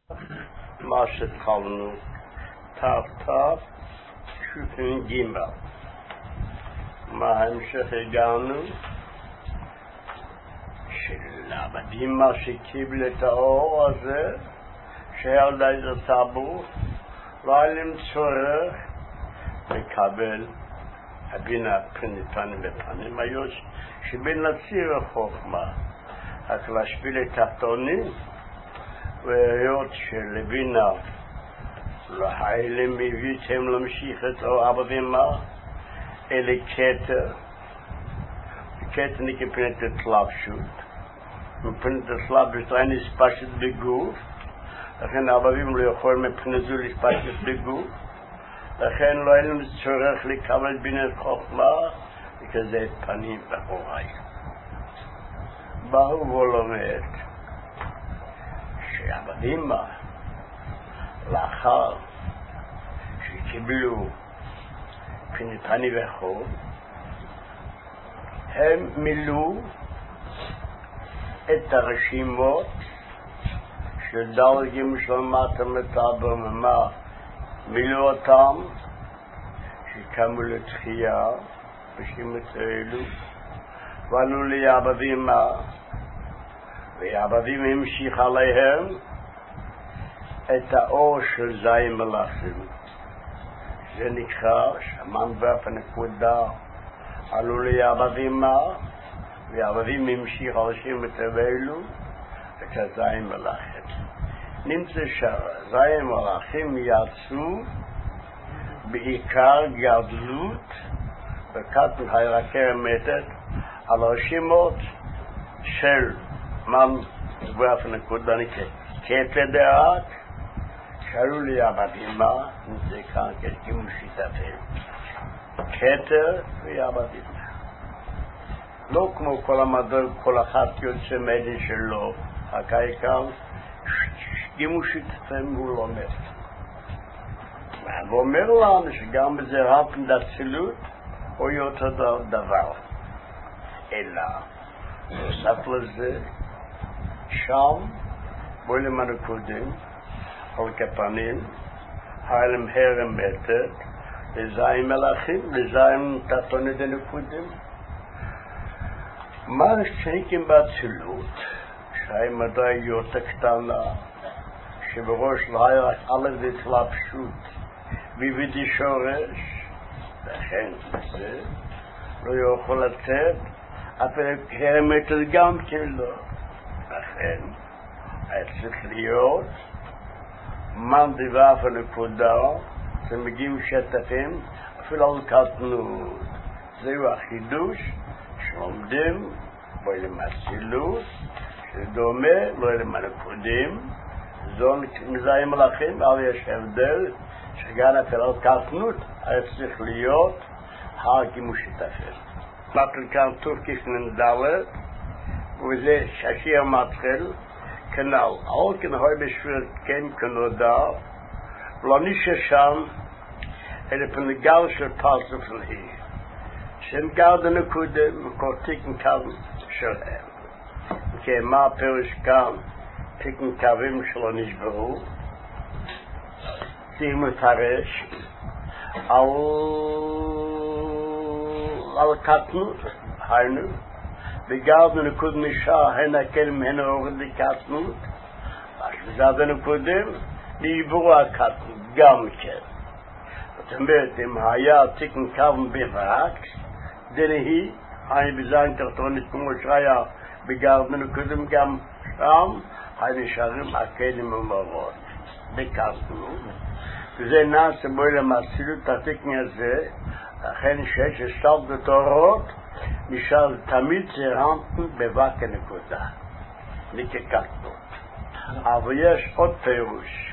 מה שהתחלנו, ת"ת, שופן ג' מה ההמשך הגענו? שלעבדים מה שקיבל את האור הזה, שילדה את הטבור, לא היה להם צורך לקבל הבינה פנים בפנים, היו שבין לציר החוכמה, רק להשפיל את התחתונים, והיות שלבינה להילים הביאתם להמשיך את העבדים אלה כתר, כתר נקפנת התלבשות, מפנת התלבשות אין הספשת בגוף, לכן העבדים לא יכולים מפנת זו להספשת בגוף, לכן לא היה להם צורך לקבל בינת חוכמה, וכזה את פנים ואחורי. באו ולומד שהעבדים לאחר שקיבלו פני וחור, הם מילאו את הרשימות של דרגים של מטה מטאבר ממה, מילאו אותם שקמו לתחייה רשימות האלו, ועלו ליעבדים ויעבדים המשיך עליהם את האור של זין מלאכים. זה נקרא שמן והפנקודה עלו ליעבדים ויעבדים המשיך עושים את הבאלו את הזין מלאכים. נמצא שהזין מלאכים יצאו בעיקר גדלות וקטן הירקה מתת על הרשימות של מן והפנקודה נקרא כתדעת שעלו ליעבדים זה כאן כתקימו שיטתם כתר ויעבדים לא כמו כל המדור כל אחת יוצא מדין שלו הקאיקם שקימו שיטתם הוא לומד ואומר לנו שגם בזה רפן דצילות הוא יותר דבר אלא נוסף לזה שם בואי למנו קודם על כפנים היה להם הרם מתת לזיים מלאכים לזיים תחתוני דנקודים מה שייקים באצילות שהיה מדעי יותר קטנה שבראש לא היה רק א' התלבשות ויבידי שורש לכן זה לא יכול לתת אבל הרם מתת גם כאילו לכן היה צריך להיות מן דיווח הנקודה שמגיעים שטחים אפילו על קטנות זהו החידוש שלומדים בו למצילות שדומה לא למנקודים זו מזיים מלאכים אבל יש הבדל שגם אפילו על קטנות היה צריך להיות הגימוש שטחים מתל כאן טורקיס נדלת וזה ששיר מתחיל כנל, all can hold בשביל כן כנודע, לא נששם, אלא פנגל של פרסוף להי. שם גרד הנקודם, וקורתיקן קווים שלהם. כי מה הפירוש כאן, תיקן קווים שלא נשברו, צריך מפרש, על קטנות, היינו, וגרד נקוד נשאר הנה כלם הנה אורד לקטנות וזד נקודם לעברו הקטנות גם כן זאת אומרת אם היה תיקן קוון בברק דנהי היה בזין תחתונית כמו שהיה בגרד נקודם גם שם היה נשארים הכלים ומרות בקטנות וזה נעשה בו למסילות התיקן הזה לכן שיש השתל בתורות נשאר תמיד זרמתם בבק הנקודה לקקטנות אבל יש עוד פירוש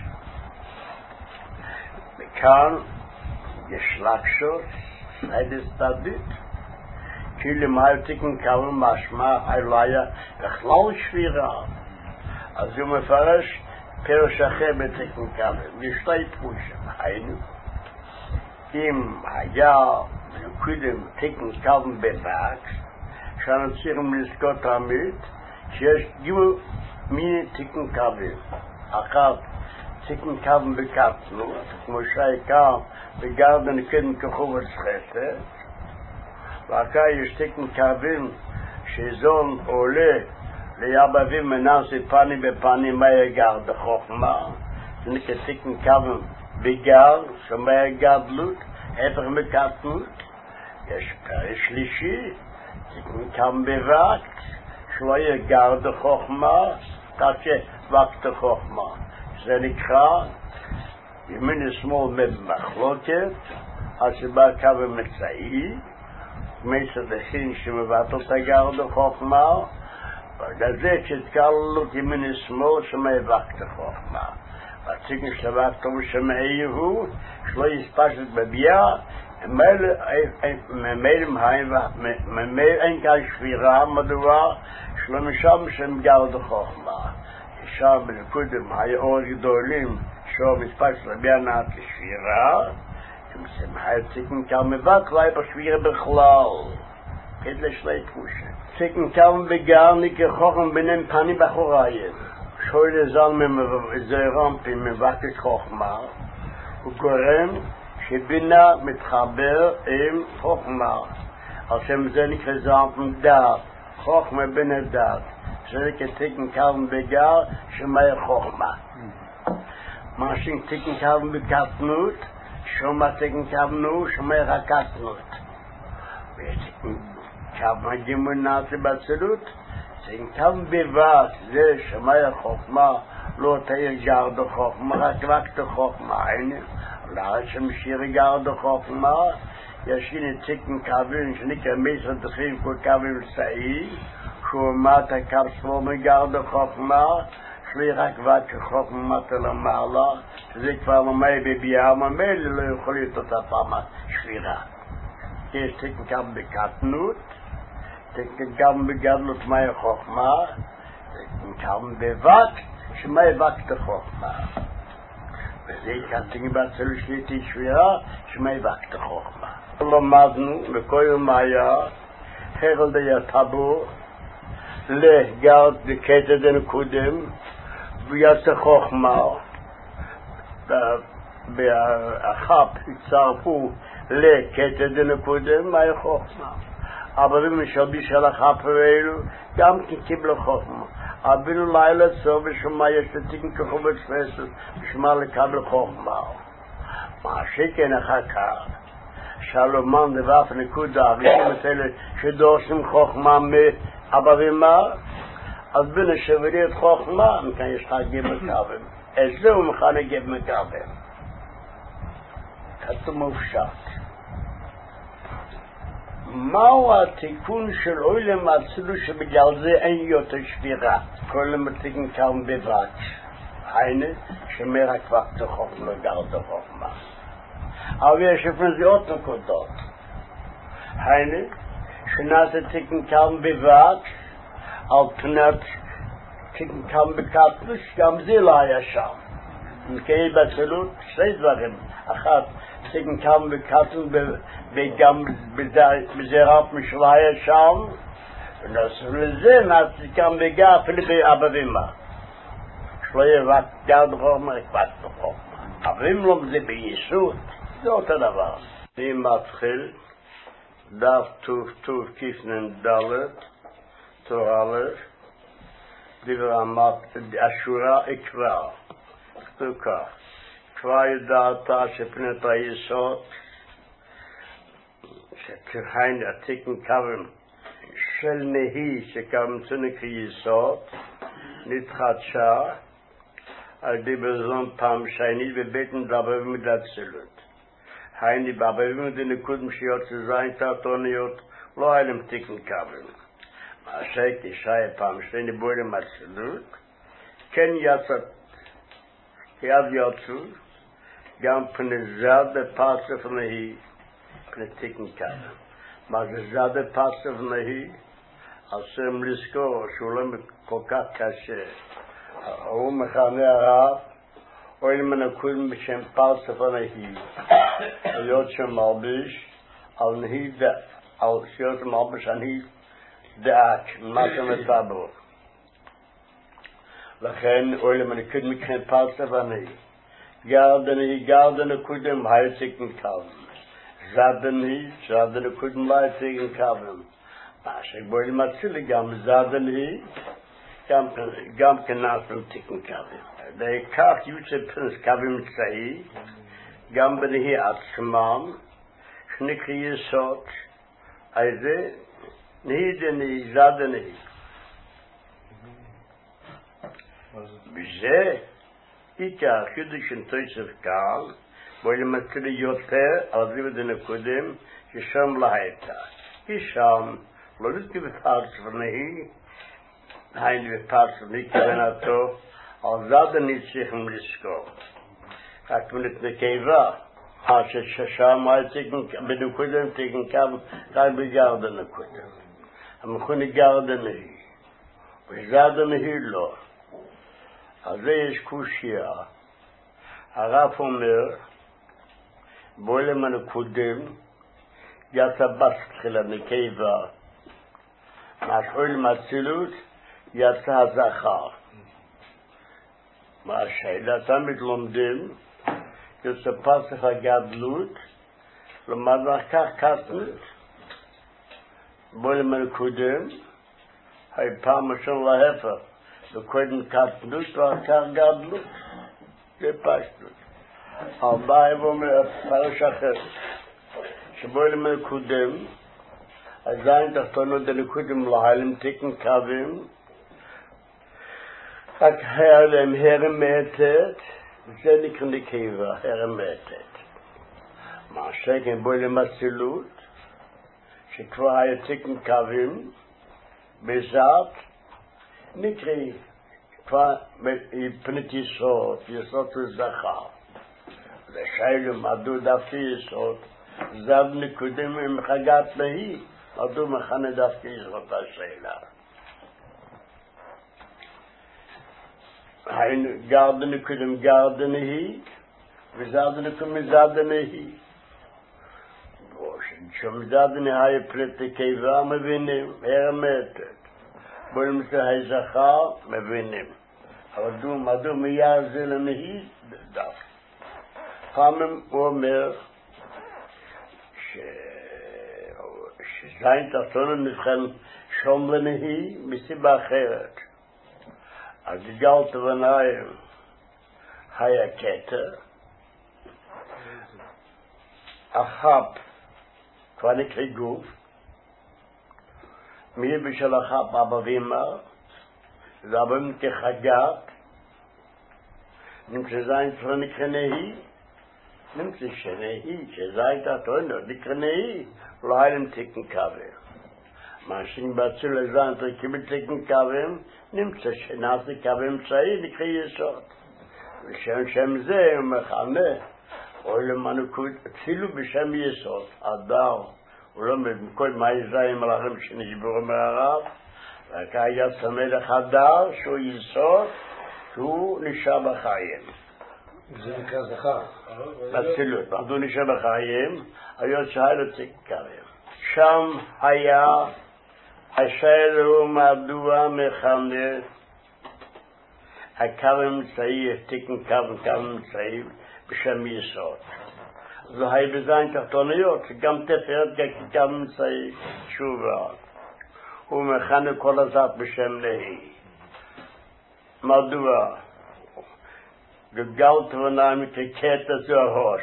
וכאן יש לקשות סיידס תדית כאילו מה תיקן קוון משמע לא היה בכלל שבירה אז הוא מפרש פירוש אחר בתיקן קוון לשתי פירושים היינו אם היה קודם תיקן קוון בבק שאנו צריכים לזכות תמיד שיש גימל מיני תיקן קוון אחת תיקן קוון בקטנות, כמו שהעיקר בגרדן קדם כחובת חסד, ואחר יש תיקן קוון שזון עולה ליבבים מנסי פנים בפנים מהי גרד החוכמה, זה נקרא תיקן קוון בגר, שמהי גדלות, הפך מקטנות. יש פרש שלישי, תיקן קוון בווקט, שלא יהיה גרד החוכמה, תעשה ווקט החוכמה. זה נקרא ימין ושמאל במחלוקת, הסיבה קו מצאי, מסדכים שמבטל את הגרד החוכמה, ולזה שתקלות ימין ושמאל שמאבקת החוכמה. והציגן שבקת ושמאיהו, שלא יספשת בביאה, ממילא אין כאן שבירה, מדוע שלא משם שם גרד החוכמה. שם בנקודם היה אור גדולים שהוא מספש לביאה נעת לשבירה, היה ציקן קם מבק, לא היה בשבירה בכלל. כדי לשלי תחושה. ציקן קם בגרני כחוכם ביניהם פנים בחוריים. שוי לזל מזרמפי מבקש חוכמה, הוא גורם שבינה מתחבר עם חוכמה. על שם זה נקרא זרמפי דעת, חוכמה בין הדעת. זה כתיקן קוון בגר שמאי חוכמה. מה שתיקן קוון בקטנות, שומע תיקן קוון שמאי הקטנות. ותיקן קוון גימונציה בצלות, תיקן קוון בבת, זה שמאי חוכמה, לא תהיה גרד חוכמה, רק חוכמה. לאחר שמשאיר גרד חוכמה, יש הנה תיקן קוון שנקרא מסר דחים כל קוון סעי, שהוא אמרת הקו שלו מגרד החוכמה, שלי רק ות כחוכמה מטה למעלה, שזה כבר ממי בביאה, ממי לא יכול להיות אותה פעם שבירה. יש תיקן קו בקטנות, תיקן קו בגדלות מי החוכמה, תיקן קו בבת, שמי וקט החוכמה. וזה תיקן בצל שליטי שבירה, שמי וקט החוכמה. למדנו בכל מיה, חרל די הטבור, לגרד בקטע דן קודם ויעשה חוכמה והחפ יצרפו לקטע דן קודם מהי חוכמה אבל אם משלביש על החפ האלו גם קיבלו חוכמה אבינו לילה צור ושמה יש לתיקן כחובת פסל ושמה לקבל חוכמה מה שכן אחר כך שלומן לבף נקודה הראשים את אלה שדורשים חוכמה אבל ומה? אז בין השבריית חוכמה, מכאן יש לך גיב מקרבים. את זה הוא מכנה גיב מקרבים. כתוב מופשט. מהו התיקון של אוילם הצלו שבגלל זה אין יותר שבירה? כל התיקון כאן בבת. הנה, שמרק וقت חוכמה גרד חוכמה. אבל יש לפני זה עוד נקודות. הנה, שנעשה תיקן כאן בבת, על פנת תיקן כאן בקטנוס, גם זה לא היה שם. מכאן בצלות, שני דברים. אחת, תיקן כאן בקטנוס, וגם בזרף משל היה שם, ונוסף לזה, נעשה כאן בגר, אפילו באבא ואמא. שלא יהיה גרד חוכמה, רק חוכמה. אבל אם לא זה ביסוד, זה אותו דבר. אני מתחיל, דף טוב כיפנן דלת, טוב א', דבר השורה אקרא, כתוב כך, כבר ידעת שפנת היסוד, שכהן התיקן כוון של נהי שכמצוני כיסוד, נתחדשה על די בזון פעם שני בבית מדבר ומדצלות. הייני בעבבים את הנקוד משיות שזין תעתוניות לא היה להם תיקן כוון. מה שהיה פעם שני בוי למצלות, כן יד יצאו, גם פני זד בפסף נהי, פני תיקן כוון. מה זה זד בפסף נהי? עושים לזכור שהוא לא כל כך קשה. הוא מכנה הרב, אוי למנקוד בשם פסף נהי. להיות שמלביש על נהי על להיות מלביש אני דאק, מה שמטבור. לכן אוי למנקוד מכן פסף נהי. Gardene kudem heitigen Kavim. Zadene kudem heitigen Kavim. Masik boil matzili gam zadene gam kenafel tiken Kavim. De kach yutze Prince Kavim tzai, gam benehi atzman, shnikri yesot, ayze, nihideni zadene. Bize, İka Hüdüş'ün Toysuf Kal, böyle mesela yote azıvedine kudem, Hişam lahayta. Hişam, lolut gibi tarzını, aynı bir tarzını ki ben ato, azadın içihim risko. Akmünetne keyva, haşa şaşam aytekin, benim kudem tekin kalbi gardını kudem. Ama kuni gardını, gardını hillo. אז יש קושיה, הרב אומר, בולם הנקודם, יצא בסתחילה נקייבה, משחול מצילות, יצא הזכר. מה השאלה? תמיד לומדים, יוצא פסח הגדלות, למד מחקר קטנות, בולם הנקודם, היי פעם ראשון להפך, וקודם קטנות ואחר גדלות, זה פשטות. הבא אומר פרש אחר, שבו למקודם, עדיין תחתונות דנקודם להלם תקן קווים, רק הרם הרמתת, זה נקרא נקבה, הרמתת. מה שכן בו למצילות, שכבר היה תקן קווים, בזאת, נקרא כבר מפנת יסוד וזכר. לשאלו מדו דווקא יסוד, זב נקודם עם חגת להי, מדו מכנה דווקא יסוד השאלה. היינו גרדן נקודם גרדן היא, וזד נקודם זד היא. שמזד היה פלטי קיבה מבינים, הרמתת. בואו היי זכר, מבינים. אבל מדו מיד זה לנהי, דף. פעמים הוא אומר שזין תחתונו נבחן שום לנהי מסיבה אחרת. אז גלת וניים היה כתר, החפ כבר נקרא גוף, מי בשל החפ אבא ואמא, זה אבאים כחגת, נמצא זין כבר נקרא נהי, נמצא שנהי, שזין תחתונו נקרא נהי, לא היה להם תקן קווים. מה שנבצעו לזין תקיבל תקן קווים, נמצא שנעשה קווים צעי נקרא יסוד. ושם זה הוא מכנה, או למנקות, אפילו בשם יסוד, אדר, הוא לא מכל מה יזיים מלאכים שנשברו מהרב, רק היה צמד חדר שהוא יסוד, שהוא נשאר בחיים. זה נקרא זכר. בצילות, הוא נשאר בחיים, היה שהיה לו תקן קווים. שם היה השאלה הוא מדוע מכנה הקו האמצעי, תקן קו אמצעי בשם יסוד. זו היה בזין תחתוניות, שגם תפארת כקו אמצעי תשובה. הוא מכנה כל הזאת בשם נהי. מדוע? גלגלת ונעים כקטע זה הראש.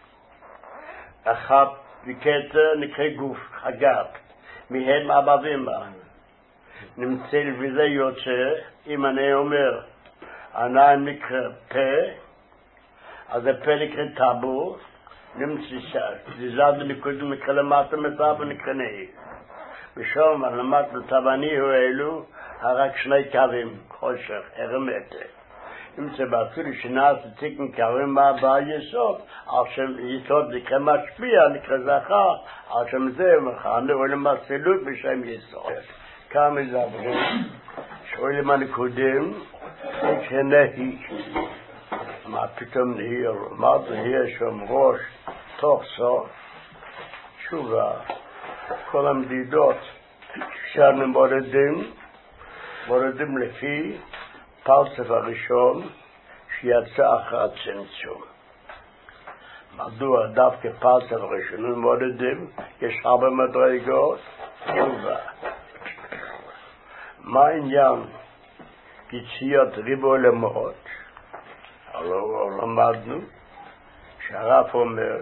אחת וקטע נקרא גוף, חגת. מהם אבא ואמא. נמצא וזה יוצא, אם אני אומר, עיניים נקרא פה, אז הפה נקרא טבור, נמצא זזד נקודם נקרא למטה מצב ונקרא נהי. ושום למטה טבעני הוא אלו, רק שני קווים, חושך, הרמתת. נמצא בעצור שנעשה תקן קווים מהבא יסוד, על שם יסוד נקרא משפיע, נקרא זכר, על שם זה מכנה ולמצילות בשם יסוד. כמה מדברים, שואלים הנקודם, נהי. מה פתאום נהי? מה זה נהי שם ראש, תוך סוף, תשובה, כל המדידות שאנו מורדים לפי פרצף הראשון שיצא אחר הצמצום. מדוע דווקא פרצה וראשונים מודדים? יש הרבה מדרגות. מה העניין? יציאת ריבו עולמות, הלוא למדנו שהרב אומר,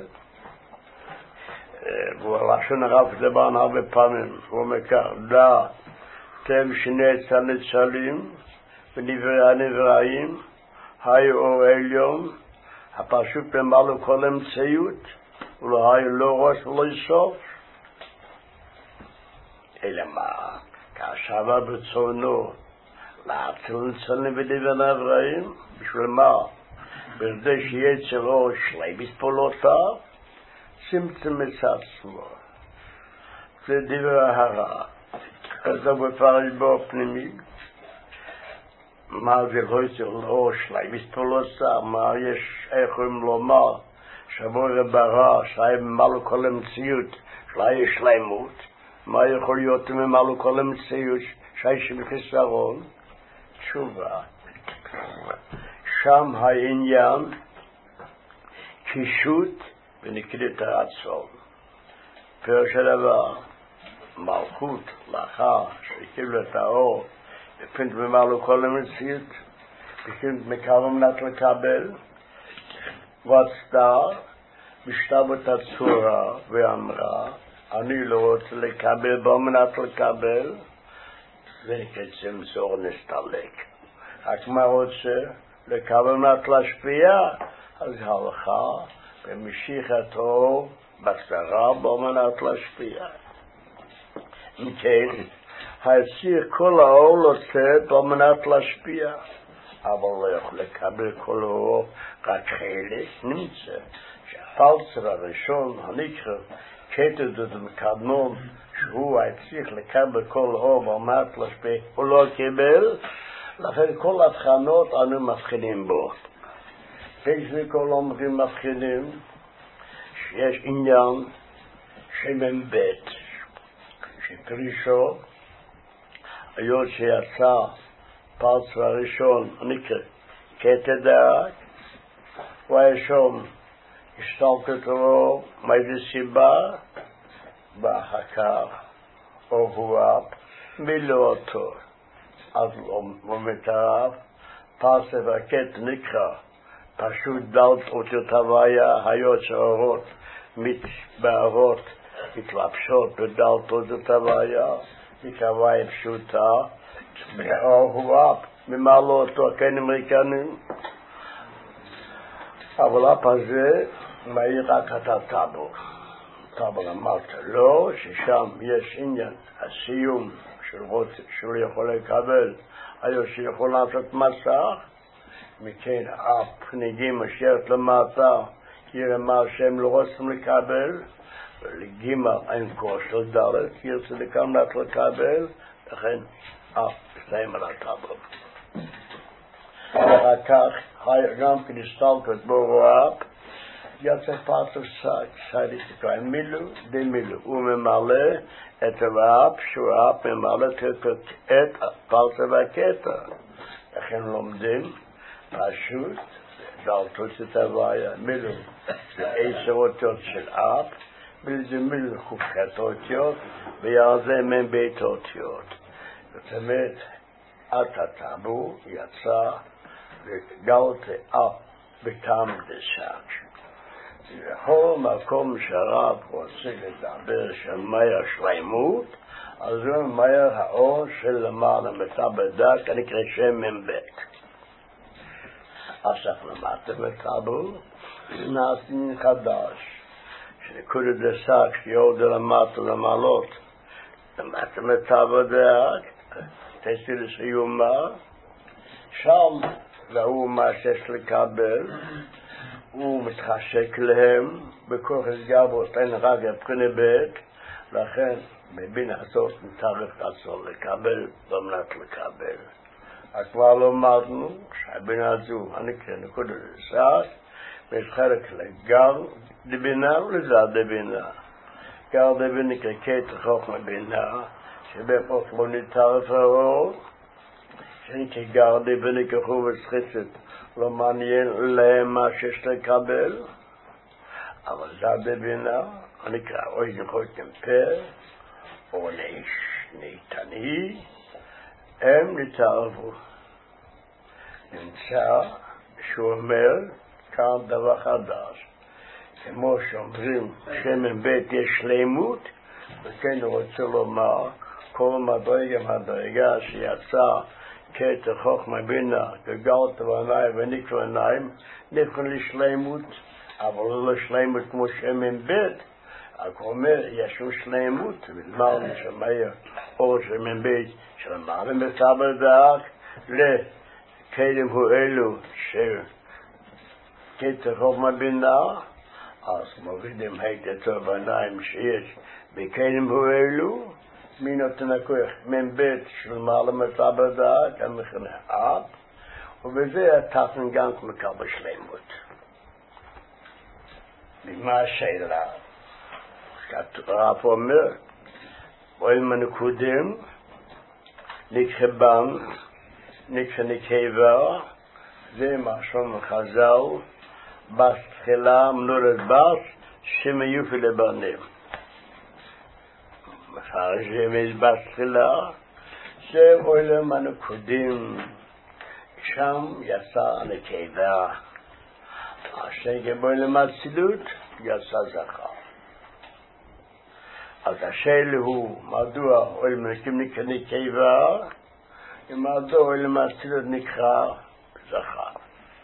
והוא הלשון הרב דבר הרבה פעמים, הוא אומר כך, דע אתם שני צלצלים ונברא הנבראים, היו אור עליון, הפשוט במלוא כל המציאות, ולא היו לא ראש ולא סוף. אלא מה? כאשר ברצונו להציל צלם ונברא הנבראים, בשביל מה? בכדי שיהיה אצלו שלם פעולותיו, צמצם את עצמו. זה דבר הרע. אז הוא מפרש בו פנימי. מה זה לא אצלו שלם פעולותיו? מה יש איך הם לומר? שבו רברא, שהיה ממלא כל המציאות, שהיה שלמות. מה יכול להיות ממלא כל המציאות? שהיה שבחיסרון. תשובה. שם העניין קישוט ונקראת הרצון. פירוש הדבר, מלכות לאחר שקיבלו את האור בפינט ממלא כל המציאות, בפינט מקרב מנת לקבל, רצתה בשתבת הצורה ואמרה, אני לא רוצה לקבל בו מנת לקבל, ונקראת צמצור נסתלק. רק מה רוצה? לקבל מנת להשפיע, אז הלכה ומשיכת אור בקצרה בו מנת להשפיע. מכן, הציר כל האור לוצאת בו מנת להשפיע, אבל לא יכול לקבל כל האור, רק חלק נמצא. שהפלצר הראשון, הנקרא, כתב מקדמון, שהוא הצליח לקבל כל האור בו מנת להשפיע, הוא לא קיבל, לכן כל הבחנות אנו מבחינים בו. כפי כל אומרים מבחינים שיש עניין שמן בית, שפרישו, היות שיצא פרץ הראשון, נקרא, כתדק, הוא היה שום, השתלטת לו, מאיזה סיבה, בהחקר, או הוא מילא אותו. אז לא מתערב, פרסה והקט נקרא, פשוט דלת אותיות הוויה, היות שהאורות מתבהרות, מתלבשות בדלת אותיות הוויה, נקרא הוויה פשוטה, והאור הוא ממלא אותו, כן אמריקנים, אבל אף הזה מאיר רק את הטאבו. טאבו אמרת לא, ששם יש עניין, הסיום, שהוא יכול לקבל, היו שיכול לעשות מסך, מכן הפניגים אשרת למטה, יראה מה שהם לא רוצים לקבל, ולגימה אין כושר דלת, ירצה לקמת לקבל, לכן סיים על הטאבו. ואחר כך, גם כנסתלת בו רואב, יצא פרצה סיידיקה, מילו דמילו, הוא ממלא את הרב, שהוא רב ממלא את פרצה והקטע. לכן לומדים פשוט, דלתות את הוויה, מילו, זה 10 אותיות של אב, וזה מילו חופכת אותיות, ועל זה מן בית אותיות. זאת אומרת, את הטאבו יצא וגלת אב בטעם דשק. בכל מקום שהרב רוצה לדבר של מאיר שלמות, אז הוא מאיר האור של למעלה מתבדק, הנקרא שם מבית. עכשיו למטה בטאבו, נעשים חדש, שנקודת דשק שיורד למטה למעלות, למטה מתבדק, תעשי לסיומה, שם והוא מה שיש לקבל, הוא מתחשק להם בכוח הסגבות, אין רק הבחינה בית, לכן בבינה הזאת מתארך עצור לקבל, במנת לקבל. אז כבר לומדנו שהבינה הזו, הנקרא נקודת דשק, מתחלק לגר דבינה ולזד דבינה. גר דבינה נקרא קטע חוכמה בינה, שבפוך לא נתערף האור, שנקרא גר דבינה כחוב וסחיצת, לא מעניין להם מה שיש לקבל, אבל זה בבינה, נקרא אוי זכותם פה, או ניתני, הם נתערבו. נמצא שהוא אומר כאן דבר חדש, כמו שאומרים שמן בית יש שלמות, וכן הוא רוצה לומר כל מדרגה שיצא כתר חוכמה בינה, גגלת ועיניים ונקרא עיניים, נבחן לשלמות, אבל לא שלמות כמו שמן בית. רק אומר, יש לו שלמות, ולמעלה שמאיר אור שמן בית, שלמעלה מסבר דאק, לקדם הוא אלו שכתר חוכמה בינה, אז מורידים היתר בעיניים שיש בקדם הוא אלו, מי נותן הכוח? מבית של מעלה מסבר דאק, המכנה אב, ובזה התפן גם מקבל שלמות. ומה השאלה? הרב אומר, אוהל נקודם, נקחה בן, נקחה נקבה, זה מה שאומר חז"ל, בס תחילה, מנורת בס, שמיופי לבנים. מפרשים בס תחילה, זה אוהל נקודם, שם יצא הנקבה. השגה באוהל אצילות, יצא זכר. אז השאלה הוא, מדוע אוהל נקבה נקבה, ומדוע אוהל אצילות נקרא זכר.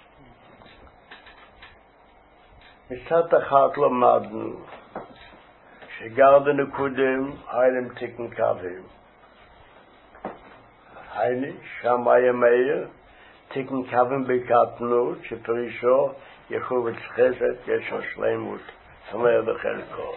מצד אחד למדנו שגרדן הקודם היה להם תיקן קווים. היינו, שם היה מאיר, תיקן קווים בקטנות, שפרישו יחוב חסד, יש לו שלמות, שמר בחלקו.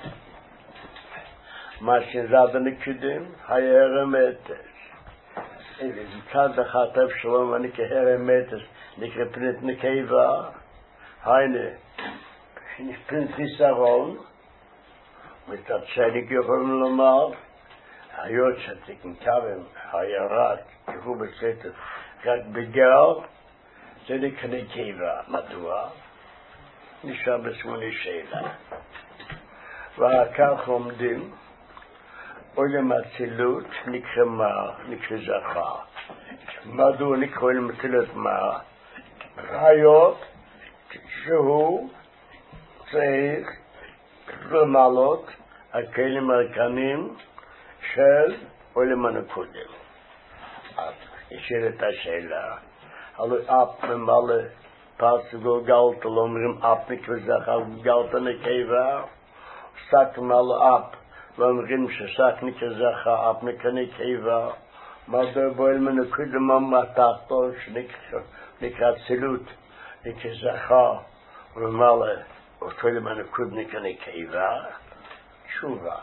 מה שזדן הקודם היה הרמטס. מצד אחד אבשלום אני כהרמטס, נקרא פנית נקבה, היינו, פנית חיסרון, מצד שני יכולים לומר, היות שתיקן קווים היה רק, יחוב חסד, רק בגר, זה נקרא נקבה. מדוע? נשאר בשמונה שאלה. ואחר כך עומדים, עולם אצילות נקרא מה? נקרא זכר. מדוע נקרא עולם אצילות מה? ראיות שהוא צריך למעלות הכלים הרקנים של עולם הנקודם. אז ישאל את השאלה, הלוא אף ממלא פס גולגלת, לא אומרים אף נקרא זכר, גלת נקבה, שק ממלא אף, לא אומרים ששק נקרא זכר, אף נקרא נקבה, מדוע באוהל נקודם המתחתו שנקרא אצילות, נקרא זכר, וממלא אותו נקודם נקרא נקבה, תשובה.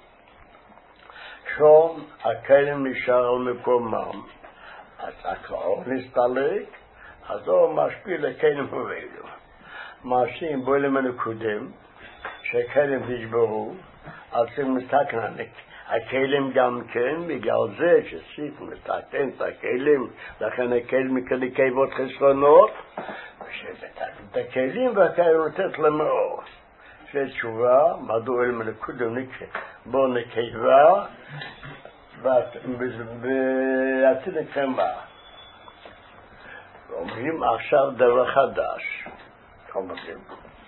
שם הכלים נשאר על מקומם, אז הכלור נסתלק, אז הוא משפיע לכלים הובלו. מעשים באוהל הנקודם, שהכלים נשברו, אז הם מתקן, הכלים גם כן, בגלל זה שסיף מתקן את הכלים, לכן הכלים מקדקבות חסרונות, ושמתקן את הכלים והכלים נותנת למאור. זו תשובה, מדוע אוהל הנקודם נקרא בו נקבה, ועתיד נקרא מה? אומרים עכשיו דבר חדש. אומרים,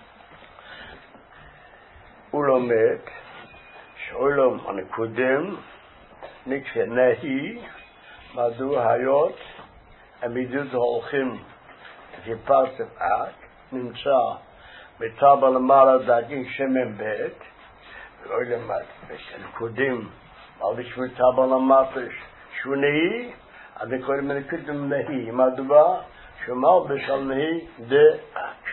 הוא לומד שעולם הנקודם נקרא נהי, מדוע היות המידות הולכים כפסף אק, נמצא בטבע למעלה דגים שמן בית, ועולם הנקודם, אבל בשביל טבע למטה שהוא נהי, אז קוראים הנקודם נהי, מדוע שמלבש על נהי דאק.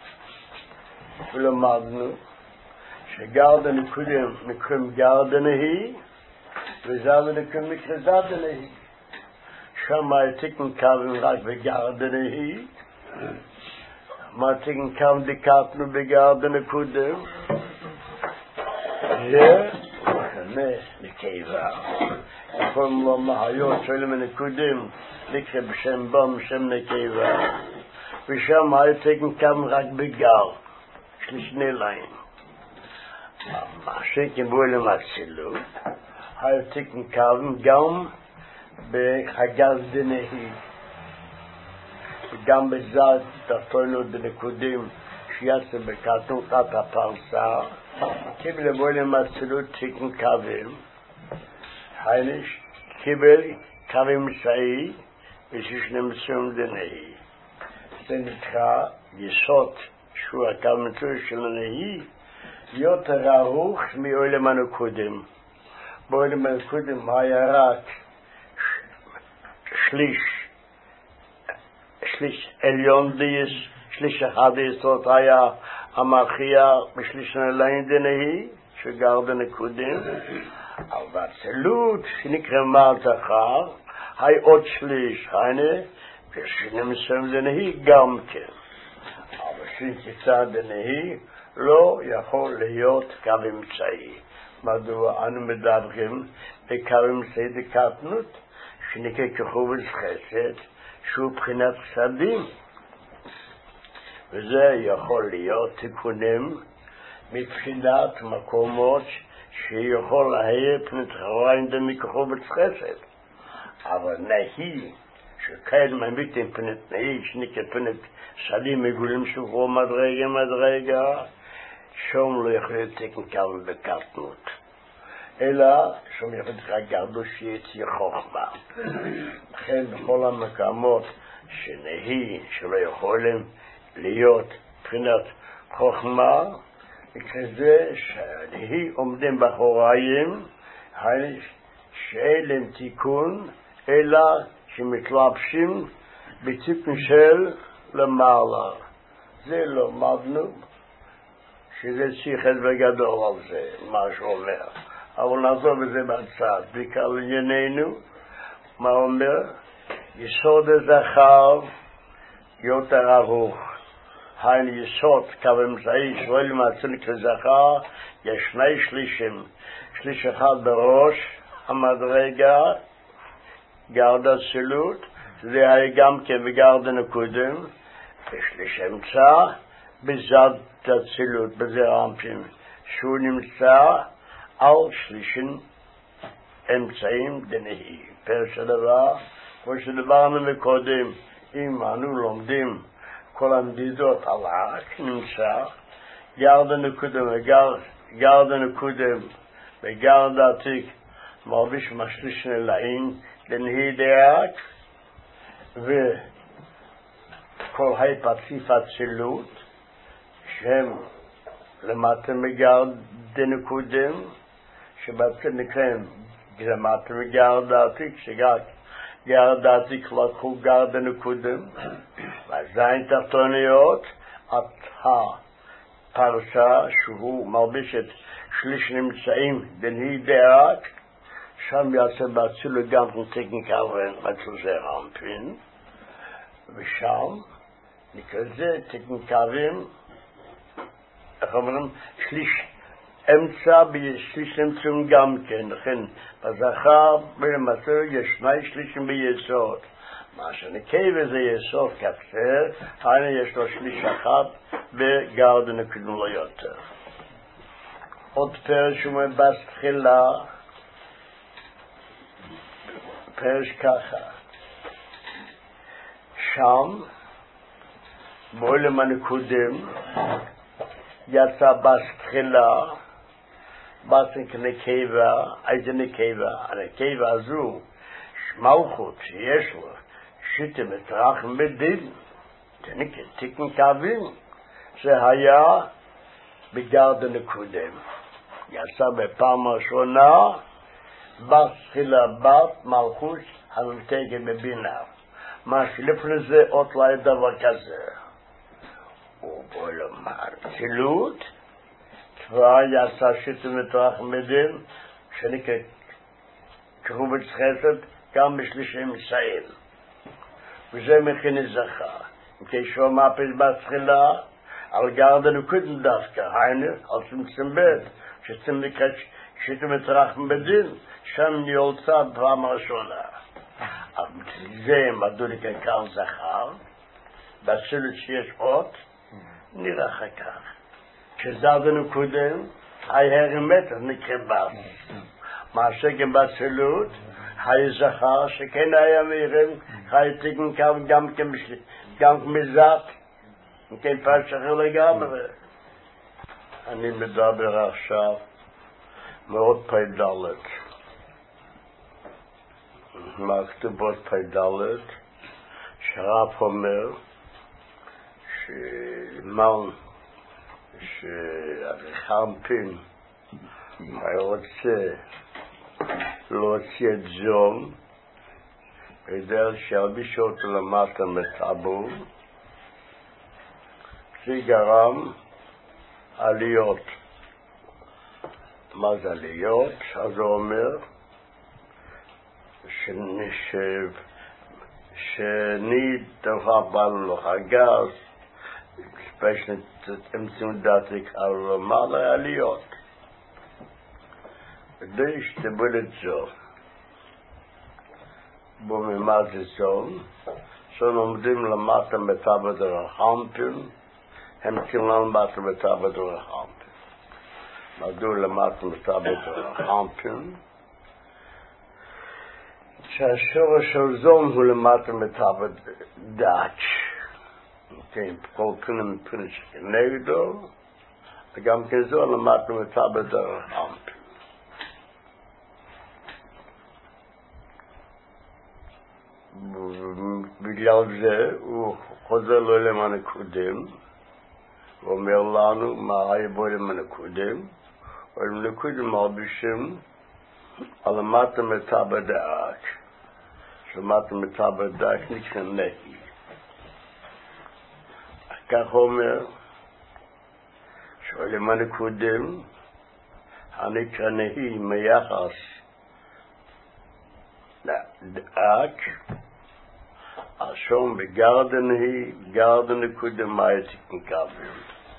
ולמדנו שגרדן נקודם נקראים גרדן נהי, וזרדן נקראים נקרא זרדן נהי. שם תיקן קווים רק בגרדן נהי, מה תיקן קווים דקטנו בגרדן נקודם, זה נקבה. יכולים לומר היות שעולם הנקודם נקרא בשם בם, שם נקבה, ושם תיקן קווים רק בגר, יש לי שני ליים. מה שקיבלו למצילות, היותיקים קרבים גם בחגז דנהי, גם בזאת תחתונות בנקודים שיצא בקטנות עד הפרסה, קיבלו למצילות תיקן קרבים, הייניש קיבל קרבים מסעי ושישנמצום דנהי. זה נקרא יסוד שהוא הקרמנטור של הנהי, יותר ארוך מעולם הנקודים. בעולם הנקודים היה רק שליש עליון דייס, שליש אחד היסוד היה המכריע בשליש הנעליים דנהי, שגר בנקודים, אבל באצילות שנקרא מעל זכר, היה עוד שליש, הנה, ושנמצאים דנהי גם כן. אבל שנמצא דנהי לא יכול להיות קו אמצעי. מדוע אנו מדברים בקו אמצעי דקטנות, שנקרא כחובץ חסד, שהוא בחינת חסדים. וזה יכול להיות תיקונים מבחינת מקומות שיכול לההיה פנת חוריים דמכחובץ חסד. אבל נהי, שכאן ממיתים פנת נהי, שנקרא פנת שדים מגולים שוחרו מדרגה, שום לא יכול להיות תקן קרב בקטנות. אלא שום יכול להיות גרדו שיציא חוכמה. לכן בכל המקומות שנהי, שלא יכולים להיות בחינת חוכמה, וכזה שנהי עומדים בחוריים, שאין להם תיקון, אלא שמתלבשים בתיקון של למעלה. זה לא מדנו, שזה שיחד וגדול על זה, מה שאומר. אבל נעזוב את זה בצד. בעיקר לענייננו, מה אומר? יסוד הזכר יותר ארוך. היינו יסוד קו אמצעי שואל מהצלק לזכר, יש שני שלישים. שליש אחד בראש המדרגה, גרד הצילות, זה היה גם כן בגרד הנקודים, ושליש אמצע בזד הצילות, בזר אנפין, שהוא נמצא על שלישים אמצעים דנהי. פרש הדבר, כמו שדברנו מקודם, אם אנו לומדים כל המדידות על האק, נמצא גרד הנקודים וגרד הנקודים בגרד העתיק מרביש משליש נלעים דנהי דאק, וכל הפציף הצילות שהם למטה מגרד דנקודים, שבצד נקראים למטה מגרד העתיק, שגרד העתיק לקחו גרד דנקודים, והזין תחתוניות עד הפרסה שהוא מרביש את שליש נמצאים דנהי דאק, שם יעשה באצילות גם תקן קרבן מצל זר אנפין, ושם נקרא זה תקן קרבים, איך אומרים? שליש אמצע בשליש נמצאים גם כן, לכן בזכר ולמצל יש שני שלישים ביסוד. מה שנקרא זה יסוד קצר, הנה יש לו שליש אחד וגרד נקודים לו יותר. עוד פרש הוא בתחילה, פרש ככה, שם בעולם הנקודים יצא בתחילה, בסק נקבה, איזה נקבה? הנקבה הזו, מלכות שיש לו, שיטה מטרחם בדין, זה נקרא תיקן קרבים, זה היה בגרד הנקודים. יצא בפעם הראשונה, בתחילה בת מלכות המתקן בבינה. מה שלפני זה עוד לא היה דבר כזה. ובעולם האצילות, כבר יצא שיטה מטרחם בדין, שנקרא כחובץ חסד, גם בשלישים מסעים. וזה מכין זכר. כשהוא מהפס בתחילה, על גרד הנקודים דווקא, היינו, על צמצם בית, שצריכים לקראת שיטה מטרחם בדין, שם נולצה פעם ראשונה. אבל זה מדוע לקרקר זכר, באצילות שיש עוד, נראה אחר כך. כשזרד הנקודים, ההרמת נקרבס. מה שכן בצלות, זכר שכן היה מירם, תיקן גם כמזק, כן פרש אחר לגמרי. אני מדבר עכשיו מאוד פיידלת. מהכתובות פיידלת, שרב אומר שמן שהחמפין היה רוצה להוציא את זום, בדרך שהלביש אותו למטה מטאבו, זה גרם עליות. מה זה עליות? אז הוא אומר שני דבר באנו לו הגז, אמצעים דעתי קראו לו מעלה עליות. כדי שתבל את זו. בו ממד זו, עומדים למטה מטאבו דרך המפין, הם כלן למטה מטאבו דרך המפין. מדוע למטה מטאבו דרך המפין? שהשורש של זום הוא למטה מטאבו דאץ'. כן, כל פנים מפני שכנגדו, וגם כזו למטה מטאבו דרך המפין. בגלל זה הוא חוזר לו למען הקודם, ואומר לנו מה היה בו למען הקודם, ולמקודם מרבישים על למטה מטאבו דאץ'. שלמטה מטאבו דאץ' נקרא נקי. כך אומר שלמען הקודם הנקרא נהי מיחס דאץ' השום בגרדן היא, גרדן הקודם מה יתיקן קווים.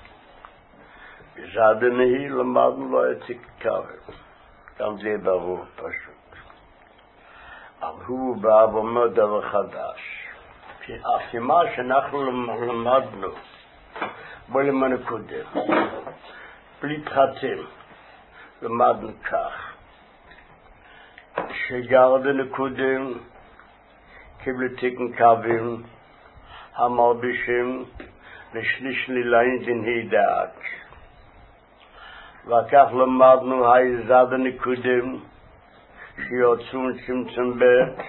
בזדן היא למדנו לא יתיקן קווים. גם זה ברור פשוט. אבל הוא בא ואומר דבר חדש. כי מה שאנחנו למדנו בו למען הקודם, בלי פרטים, למדנו כך, שגרדן הקודם קיבלו תיקן קווים המרבישים לשליש לילין דנהי דאץ'. וכך למדנו היזד הנקודם שיוצאו צמצם ב'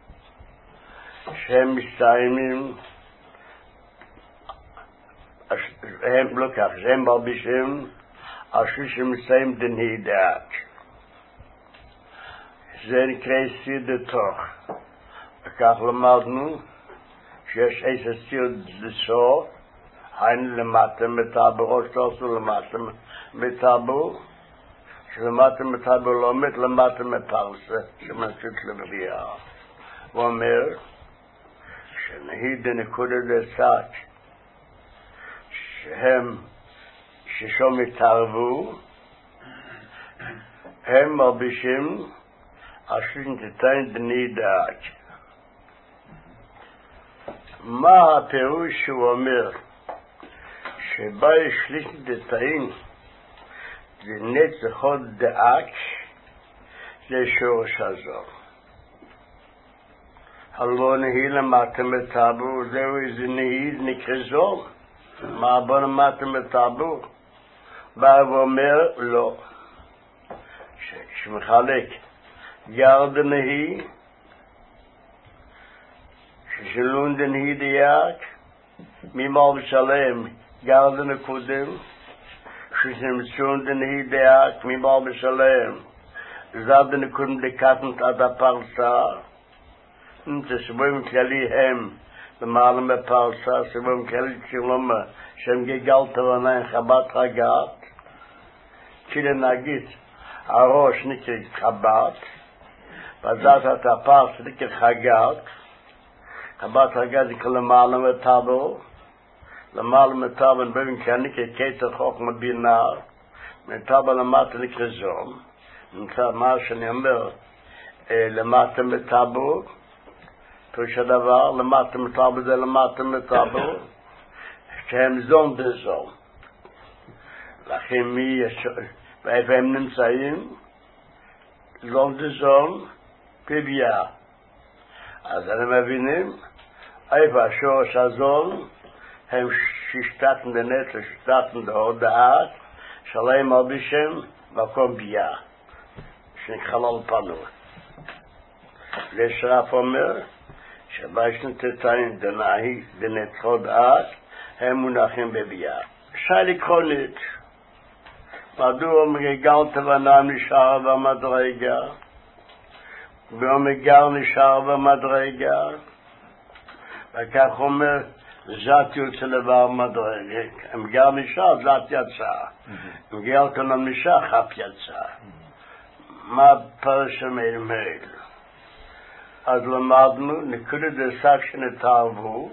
שהם מסתיימים, הם לא כך, שהם מרבישים השליש שמסתיים דנהי דאץ'. זה נקרא סיר דתוך. וכך למדנו שיש איזה סיר דסור, היינו למטה מטאבו, ראש תעשו למטה מטאבו, שלמטה מטאבו לא מת למטה מפרסה, שמנצית לבריאה. הוא אומר שנהי דנקודה דסאץ' ששום התערבו, הם מרבישים השלין תתיים דנהי דאץ'. מה הפירוש שהוא אומר? שבא ישליש דתיים זה נצחות דאץ' זה שורש הזו. הלא נהי למטה מטאבו, זהו איזה נהי נקרא זו. מה בוא למטה מטאבו? בא ואומר לא. שמחלק גרדן נהי ששלון דנהי דיאק ממעל בשלם גרדן הקודם ששמצון דנהי דיאק ממעל בשלם זדן הקודם דקטנת עד הפרסה שסבוים כללי הם למעלה מפרסה סבוים כללי צילומה שהם גגלת ועניים חבת רגעת כאילו נגיד הראש נקרא חבת בזאת את הפרסה נקרא חגת חבת רגעת נקרא למעלה מטאבו למעלה מטאבו נבאים כנקרא קטר חוכמה בינה מטאבו למטה נקרא זום נקרא מה שאני אומר למטה מטאבו פירוש הדבר למטה מטאבו זה למטה מטאבו שהם זום בזום לכן ואיפה הם נמצאים? לונדזון, פבייה. אז הם מבינים, איפה השורש הזון, הם ששתתן בנצח, ששתתן בהודעת, שלהם מרבישם, מקום ביה, שנכלל פנו. לשרף אומר, שבשנתיים דנאי, בנצח הודעת, הם מונחים בביה. שאלה עקרונית, מדוע מגל תבנה נשאר במדרגה, ומגל נשאר במדרגה, וכך אומר, זאת יוצא לבא מדרגה. מגל נשאר, זאת יצא. מגל כנם נשאר, חף יצא. מה פרש המייל? אז למדנו, נקודת דסק שנתערבו,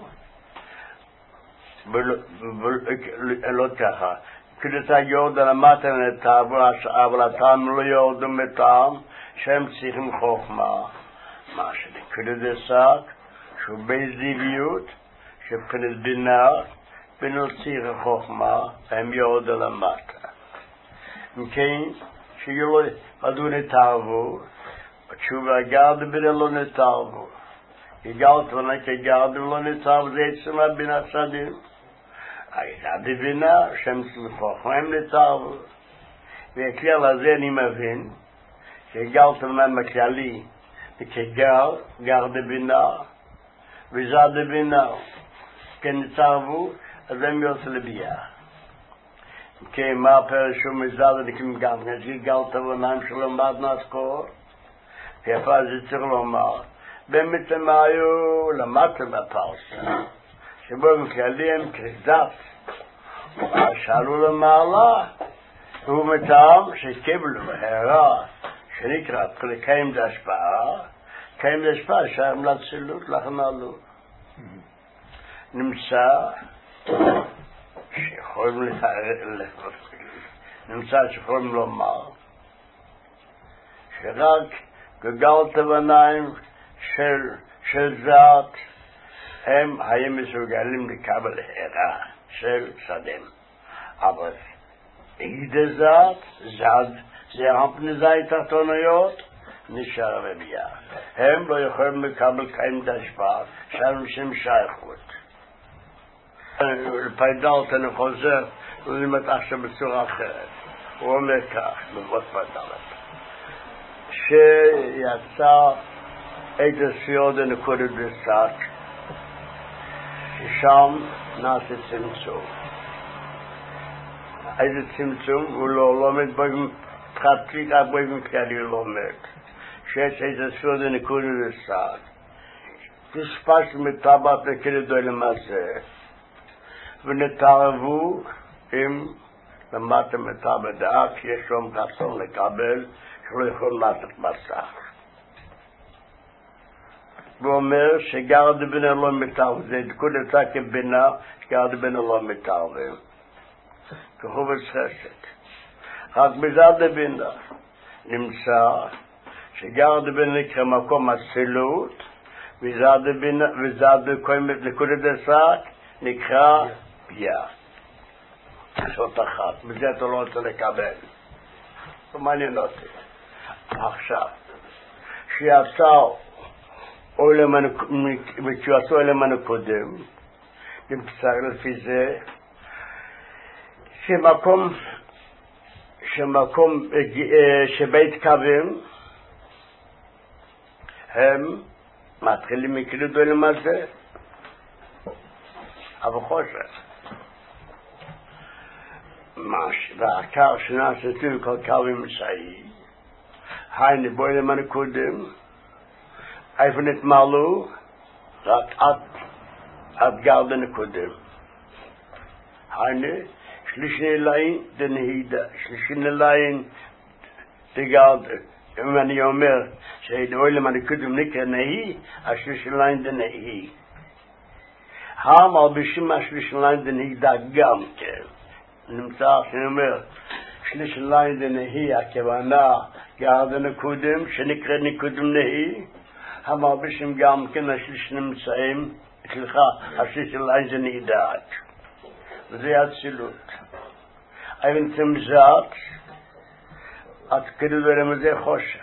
לא ככה. נקודת היורדן למטה נתערבו, אבל הטעם לא יורדו מטעם, שהם צריכים חוכמה. מה שנקודת דסק, שהוא בזיוויות, שפנית בינה, ונוציא חוכמה, הם יורדו למטה. מכן, שיהיו מדוע נתערבו, התשובה גרדה בינה לא נתערבו. גלת ונקה גרדה ולא נתערבו, זה עצם הבינה סדים. הגרדה בינה, שהם חוכמה, הם נתערבו. והכלל הזה אני מבין, שגלת ונקה בכללי, וכגל, גרדה בינה, וזדה בינה, כן נתערבו, אז הם יוצא לבייה. כי מה פרשו מזדה נקים גם, נגיד גלת ונקה שלא מדנה עסקור, יפה זה צריך לומר, באמת הם היו למטה בפרסה, שבו הם כללים כזף, שאלו למעלה, הוא מטעם שקיבלו הערה, שנקרא קיים דשפעה, קיים דשפעה שהם לצילות לחנלו. נמצא שיכולים לומר, שרק גגל תבניים של זאת, הם היו מסוגלים לקבל הערה של שדם. אבל אידה זאת, זה הפני זית התוניות, נשאר בבייה. הם לא יכולים לקבל קיים דשפעה, שם שייכות. לפיידלת אני חוזר, ולמד עכשיו בצורה אחרת. הוא אומר כך, בבות פיידלת. שיצא את הסיוד הנקודת בסק, ששם נעשה צמצום. איזה צמצום? הוא לא לומד באופן פרקטי, רק באופן כללי הוא לומד. שיש את הסיוד הנקודת בסק. תספש מטבעת וכדו למעשה, ונתערבו עם למטה מטבע דעה, כי יש להם רצון לקבל, שלא יכולים לעשות מסך. הוא אומר שגרד בינה לא מתערב, זה נקודה כבינה, שגרד בינה לא מתערבים. כחובץ חסד. רק בזד בינה נמצא שגרד בינה נקרא מקום הסילות, וזד בינה, וזד נקודה דסק, נקרא ביה. זאת אחת, בזה אתה לא רוצה לקבל. לא מעניין אותי. עכשיו, שיצאו עולם הנקודם, נמצא לפי זה, שבית קווים, הם מתחילים מכילות עולם הזה, אבל חושך. והעקר שנעשתו כל קווים מסעי, היינו בעולם הנקודם, איפה נתמלאו? רק עד גרד הנקודם. היינו, שלישי ליין דנהידה, שלישי ליין דגרד. אם אני אומר שבעולם הנקודם נקרא נהי, השלישי ליין דנהי. המלבישים השלישי ליין דנהידה גם כן. נמצא שאני אומר, שלישי ליין דנהי, הכוונה גרד הנקודם, שנקרא נקודם נהי, המלבישים גם כן השלישי נמצאים, סליחה, השלישי ליין דנהידת. וזה הצילות. אבל תמזאת, אז כדי זה חושך.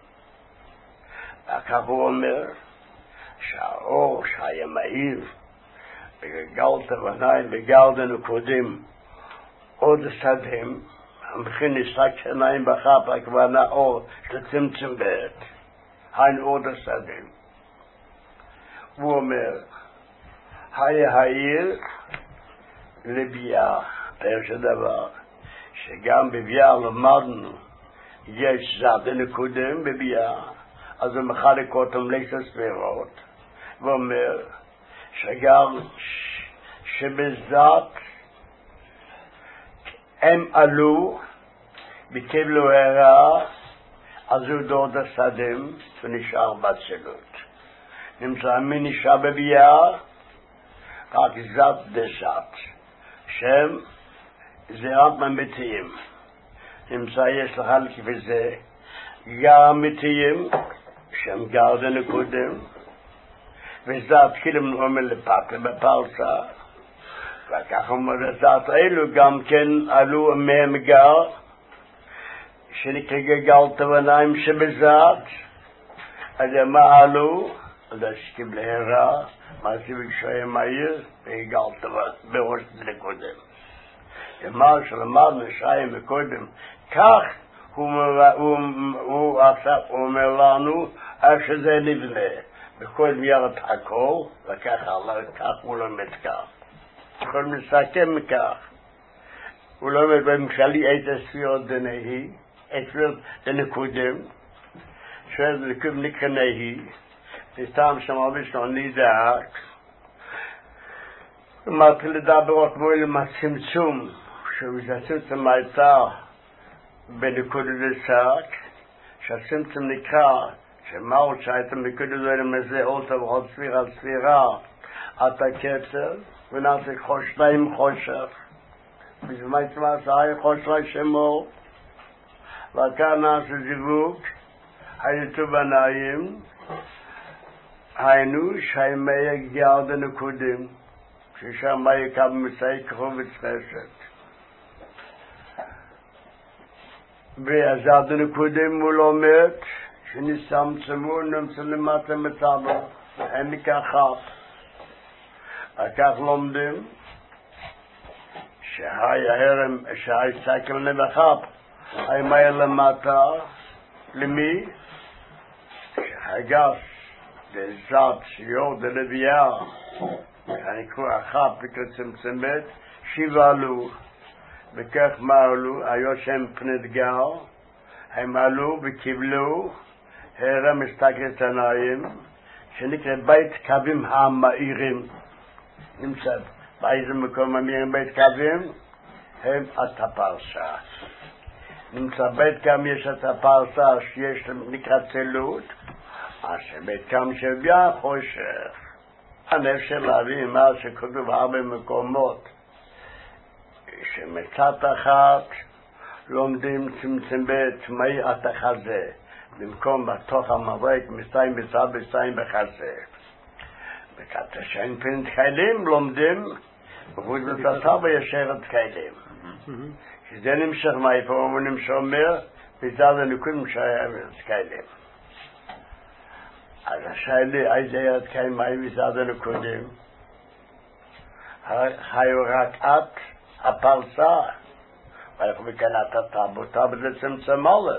וכך הוא אומר, שהאור שהיה מאיר, וגלת בניים וגלדנו קודם, עוד שדים, המכין נשק שניים בחף, הכוונה אור של צמצם בעת, הין עוד שדים. הוא אומר, היה העיר לביאה, פרש הדבר, שגם בביאה למדנו, יש זדנו קודם בביאה, אז הוא מחלק אותם לספירות, ואומר שגם שבזאת הם עלו וקיבלו הערה, אז הוא דוד השדים ונשאר בצלות. נמצא מי נשאר בביאה? רק זאת דזת, שם זירת ממתיים. נמצא יש לחלק בזה גם מתיים, שם גרדנו קודם, וזאת כלם אומר לפקל בפרסה, וכך אומר זאת אלו גם כן עלו מהם גר, שנקרא גלת בניים שבזאת, אז מה עלו? אז שקיבל הערה, מעשי בקשוי מהיר, וגלת בראש זה קודם. אמר שלמדנו שיים וקודם, כך הוא עכשיו אומר לנו איך שזה נבנה. בכל מירת הכל, וכך עלה, כך הוא לומד כך. יכול מסכם מכך. הוא לומד במשלי את הספירות דנהי, את ספירות דנקודם, שואל לקום נקנהי, וסתם שמרביש לו נידק, ומתחיל לדבר עוד מועל מהצמצום, שהצמצום הייתה בנקוד דסק, שהצמצום נקרא, שמאות שהייתם בקודו דברים הזה, אותה ועוד ספירה על ספירה, את הקצר, ונעשה חושניים חושך. בזמן עצמה היה חושני שמו, וכאן נעשה זיווג, הייתו בניים, היינו שהימי גרדנו קודם, ששם יקב מצאי קרובץ חסד. ועזרנו קודם הוא לומד, שנסמצמו נמצא למטה מצבו, אין מכך חף. וכך לומדים, שהי סקל נבחף, היי מהר למטה, למי? שהגס, דזת, שיור, דלוויה, הנקרוא החף וכצמצמת, שיבלו, וכך מה עלו, היו שם פנדגר, הם עלו וקיבלו, הרם מסתכלת עיניים, שנקרא בית קווים המאירים. נמצא באיזה מקום אמירים בית קווים? הם את הפרסה. נמצא בית קם יש את הפרסה שיש נקרא צלות, אז בית קם שביע חושך. אני אפשר להביא מה שכתוב הרבה מקומות, שמצאת אחת לומדים צמצם בית מי את החזה. במקום בתוך המברק מסתיים בצד מסתיים בחזה. וכת השם פן תקיילים לומדים בחוץ בצד וישרת תקיילים. שזה נמשך מאיפה הוא נמשומר מצד הנקודים שהיה תקיילים. אז השאלה איזה היה תקיילים מהי מצד הנקודים? היו רק את הפרסה ואיך מכנת הטאבו טאבו זה צמצם עליו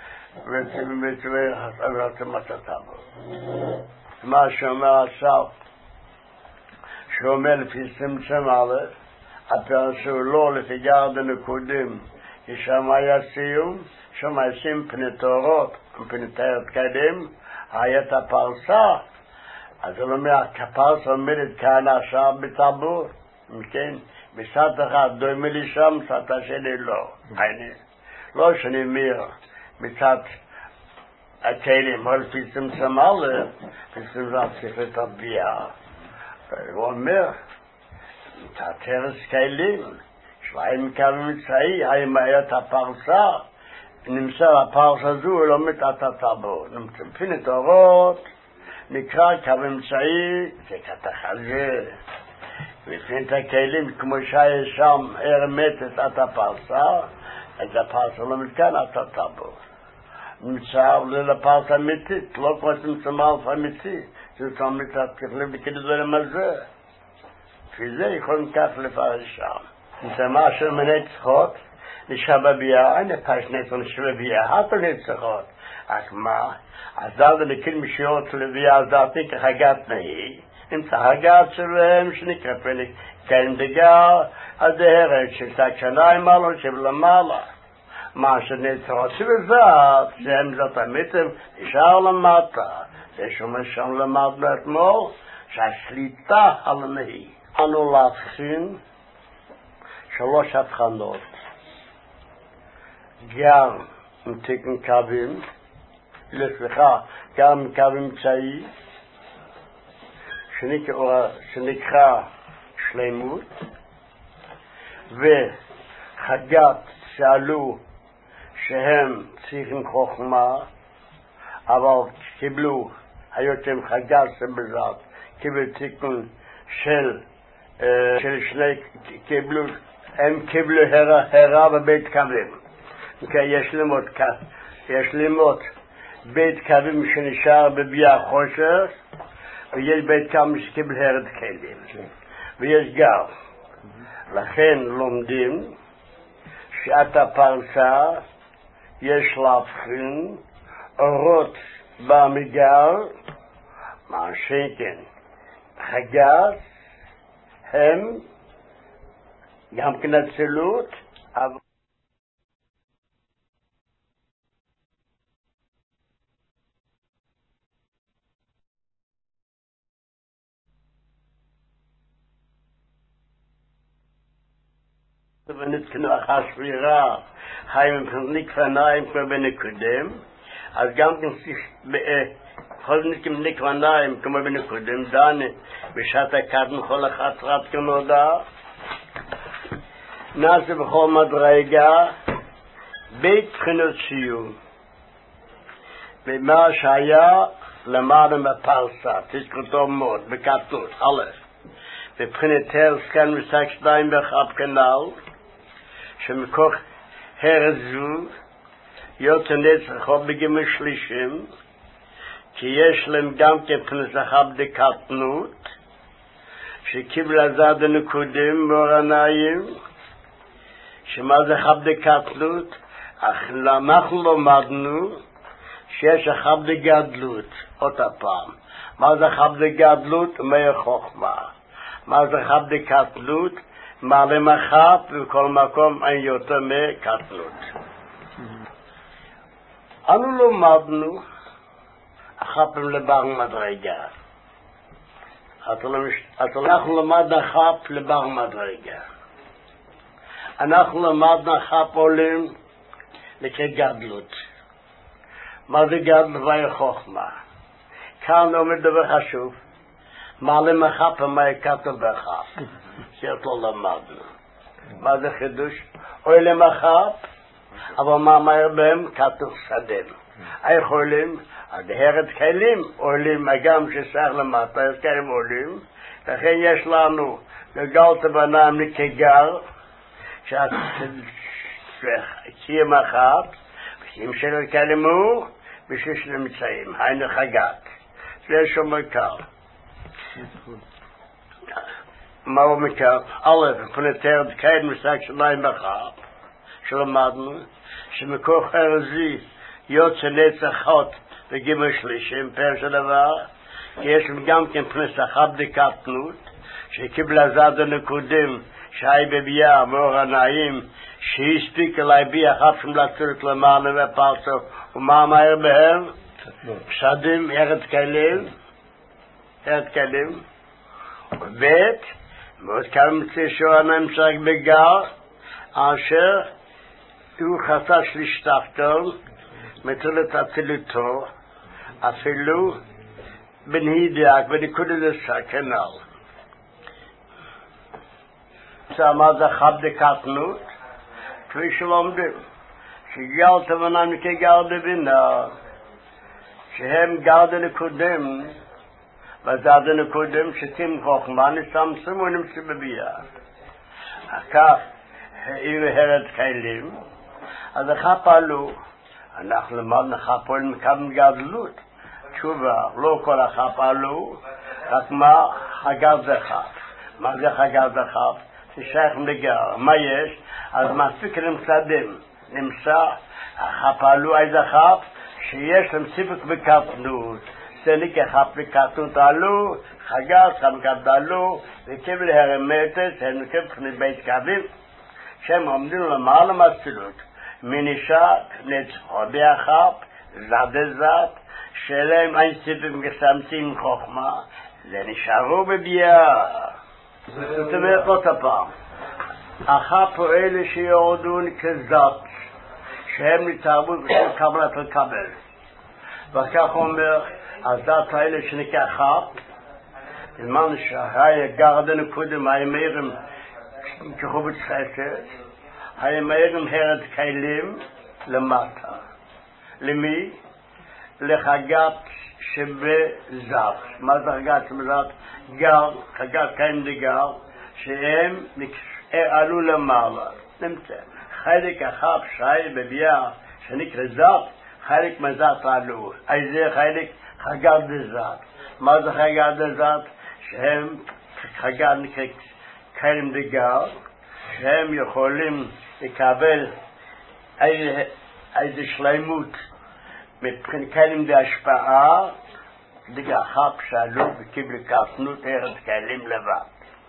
מה שאומר עכשיו שאומר לפי צמצם א' הפרסו לא לפי גרדנו קודם כי שם היה סיום שם עשים פני תורות פני תארת קדם היה את הפרסה אז הוא אומר הפרסה עומדת כאן עכשיו בטבור כן בסעת אחד דומה לי שם סעתה שלי לא לא שאני מיר מצד הכלים, אבל לפי צמצם א', לפי צמצם ספרת הביאה. הוא אומר, תרס כלים, שבעים קו מצאי, האם היה את הפרסה, נמצא הפרסה הזו, לא מתעת הטבור. נמצא פינת אורות, נקרא קו מצאי, זה כתחזה. ופינת הכלים, כמו שהיה שם, הרמתת את הפרסה, אז הפרס לא מתקן אתה טבו. נמצא לפרס אמיתית, לא כמו שמצמר אמיתי, זה תמיד תתכלל בכדורים על זה. לפי זה יכולים כך לפרש שם. נצמה של מני צחות, נשבבייה, אין פשנית ונשבבייה, הכל נצחות. רק מה? אז דרדה נקיל משיעות לבייה, אז דרתי כחגת נהי, נמצא הגת שלהם שנקרא פניק, כן דגר, הדהרת של תקשניים מעלו שבלמעלה. מה שנצרות שבזאת, שהם זאת אמיתם, נשאר למטה. זה שומע שם למדנו אתמול, שהשליטה על הנהי. אנו להבחין 3 הבחנות. גם עם תקן קווים, גם עם קו אמצעי, שנקרא שלמות, וחגת שאלו שהם צריכים חוכמה, אבל קיבלו, היותם חגת שבזאת, קיבלו תיקון של שני, הם קיבלו הרע בבית קווים. יש לימוד בית קווים שנשאר בביאה חושר, ויש בית קווים שקיבל הרד כלים. ויש גר. לכן לומדים שעת הפרסה יש להבחין אורות במגר, מה שכן חגת הם גם כן אצילות, אבל ונתקנו אחר שבירה, הם נקרניים כמו בנקודם, אז גם כן כל נקרניים כמו בנקודם, דני בשעת הקדם כל אחת רב כנודע, נעשה בכל מדרגה בית בחינות סיום, ומה שהיה למעלה מהפרסה, תזכותו מאוד, בקטנות, א', בבחינת הרסקן ושק 2 באחד כנל, שמכוח הרזו יוצא נצחו בגימל שלישים, כי יש להם גם כפנסחה בדקתנות, שקיבל הזד הנקודים באורניים, שמה זה חבדקתנות? אך אנחנו לומדנו שיש חבדגדלות, אותה פעם. מה זה חבדגדלות? מהי חוכמה. מה זה חבדקתנות? מעלה מחב, ובכל מקום אין יותר מקטנות. אנו לומדנו החפים לבר מדרגה. אנחנו למדנו חפ לבר מדרגה. אנחנו למדנו חפ עולים לכגדלות. מה זה גדלות והי חוכמה? כאן עומד דבר חשוב. מעלה מחב ומהי כתוב בחפ. שאת לא למדנו. מה זה חידוש? אוי למחב, אבל מה מהר בהם? כתוב סדם. איך עולים? הדהרת כלים עולים, הגם ששייך למטה, אז כלים עולים. לכן יש לנו לגלת בנם לכגר, שציים אחת, ושיים של כלים הוא, בשביל שנמצאים, היינו חגת. זה שומר קל. מה הוא מכך? א', פנתרת כאן משק 2 באחד, שלמדנו, שמכוח הרזי יוצא נצחות בגימל שלישים, פרש הדבר, כי יש להם גם כן פנסחה בדקתנות, שקיבל הזד הנקודים, שהי בבייה מאור הנעים, שהספיק אליי בי אחת שמלצרת למעלה ופרצו, ומה מהר בהם? פסדים, ארד כלים, ובית, ועוד כמה מציא שואנה משחק בגר, אשר הוא חשש להשתפתו, מתולת הצילותו, אפילו בנהידיאק, בניקוד לסכנל. מה זה חבדקתנות? כפי שלומדים, שגלת ונם כגר בבינה, שהם גר דנקודם, וזד הנקודם שתים חוכמה נסמסם ונמצא בבייה. כך העיר הרד כלים, אז איך פעלו? אנחנו למדנו איך פועלים מכאן גדלות. תשובה, לא כל איך פעלו, רק מה חגר זכף. מה זה חגר זכף? זה שייך לגר. מה יש? אז מספיק נמצאים. נמצא, איך פעלו איזה חף, שיש להם סיפוק בקטנות. זה נקרא חף בקטנות עלו, חגר, חם גדלו, וקיבל הרמטס, הם נקרא בית קווים, שהם עומדים למעלה מהצילות. מנישק, נצחו ביחד, זד, שלהם אין סיפוק מסמצים חוכמה, זה נשארו בביאה. זאת אומרת עוד הפעם, אחת פועלה שיורדון כזאת, שהם נתערבו בשביל קבלת לקבל. וכך אומר, הזאת האלה שנקרא חף, בזמן שההיה גרדן קודם, היה מהירים כחובץ חסד, היה מהירים הרד כלים למטה. למי? לחגת שבזת. מה זה חגת שבזת? גר, חגת קיים דגר, שהם עלו למעלה. נמצא. חלק החף שהיה בביאה שנקרא זת, חלק מזת עלו. איזה חלק? חגת דזת. מה זה חגת דזת? שהם חגת נקרא קיים דגר, שהם יכולים לקבל איזה שלמות מבחינת קיים בהשפעה, דגר חף שעלו וקיבלו קטנות ארץ קיים לבד.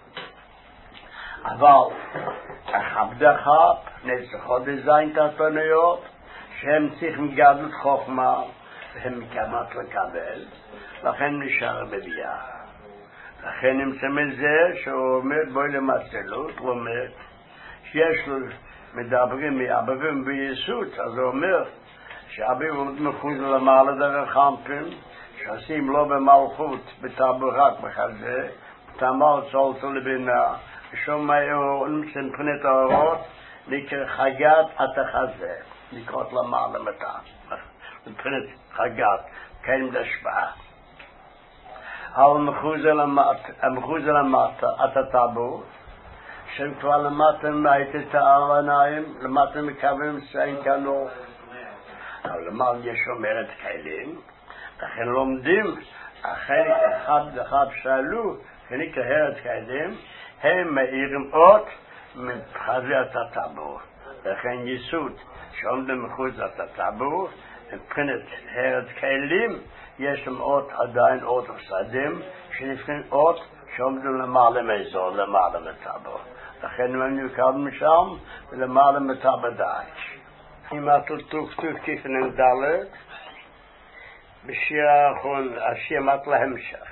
אבל החבדה חף נצחו דזיין תחתוניות שהם צריכים גדלות חוכמה והם מקמת לקבל, לכן נשאר בביאה. לכן נמצא מזה שהוא אומר בואי למסלות, הוא אומר שיש לו מדברים מאבבים ביסוד, אז הוא אומר שאביב עומד מחוז למעלה דרך חמפים, שעושים לו במלכות בתעבורת בחזה, תמר צולצו לבינה, ושום מהאור נמצא מבחינת האורות, נקרא חגת התחזה, נקראת למעלה מתה, מבחינת חגת, קיים להשפעה. אבל מחוזה למטה, אתה טבור, שהם כבר למטה הייתי תאר עיניים, למטה מקווים שאין כנו, אבל למעלה יש אומרת כלים, לכן לומדים, החלק אחד שאלו, חלק ההרת כלים, הם מאירים אות מבחזה את הטבור. לכן יסוד שעומדים מחוזה את הטבור, מבחינת הרת כלים, יש להם אות עדיין אות הפסדים, שנבחין אות שעומדים למעלה מאזור, למעלה מטבור. לכן הם נקראים משם, ולמעלה מטבור דאץ'. אם אתה תוכתוב כפנן דלת, בשיר האחרון, השיר מת להמשך.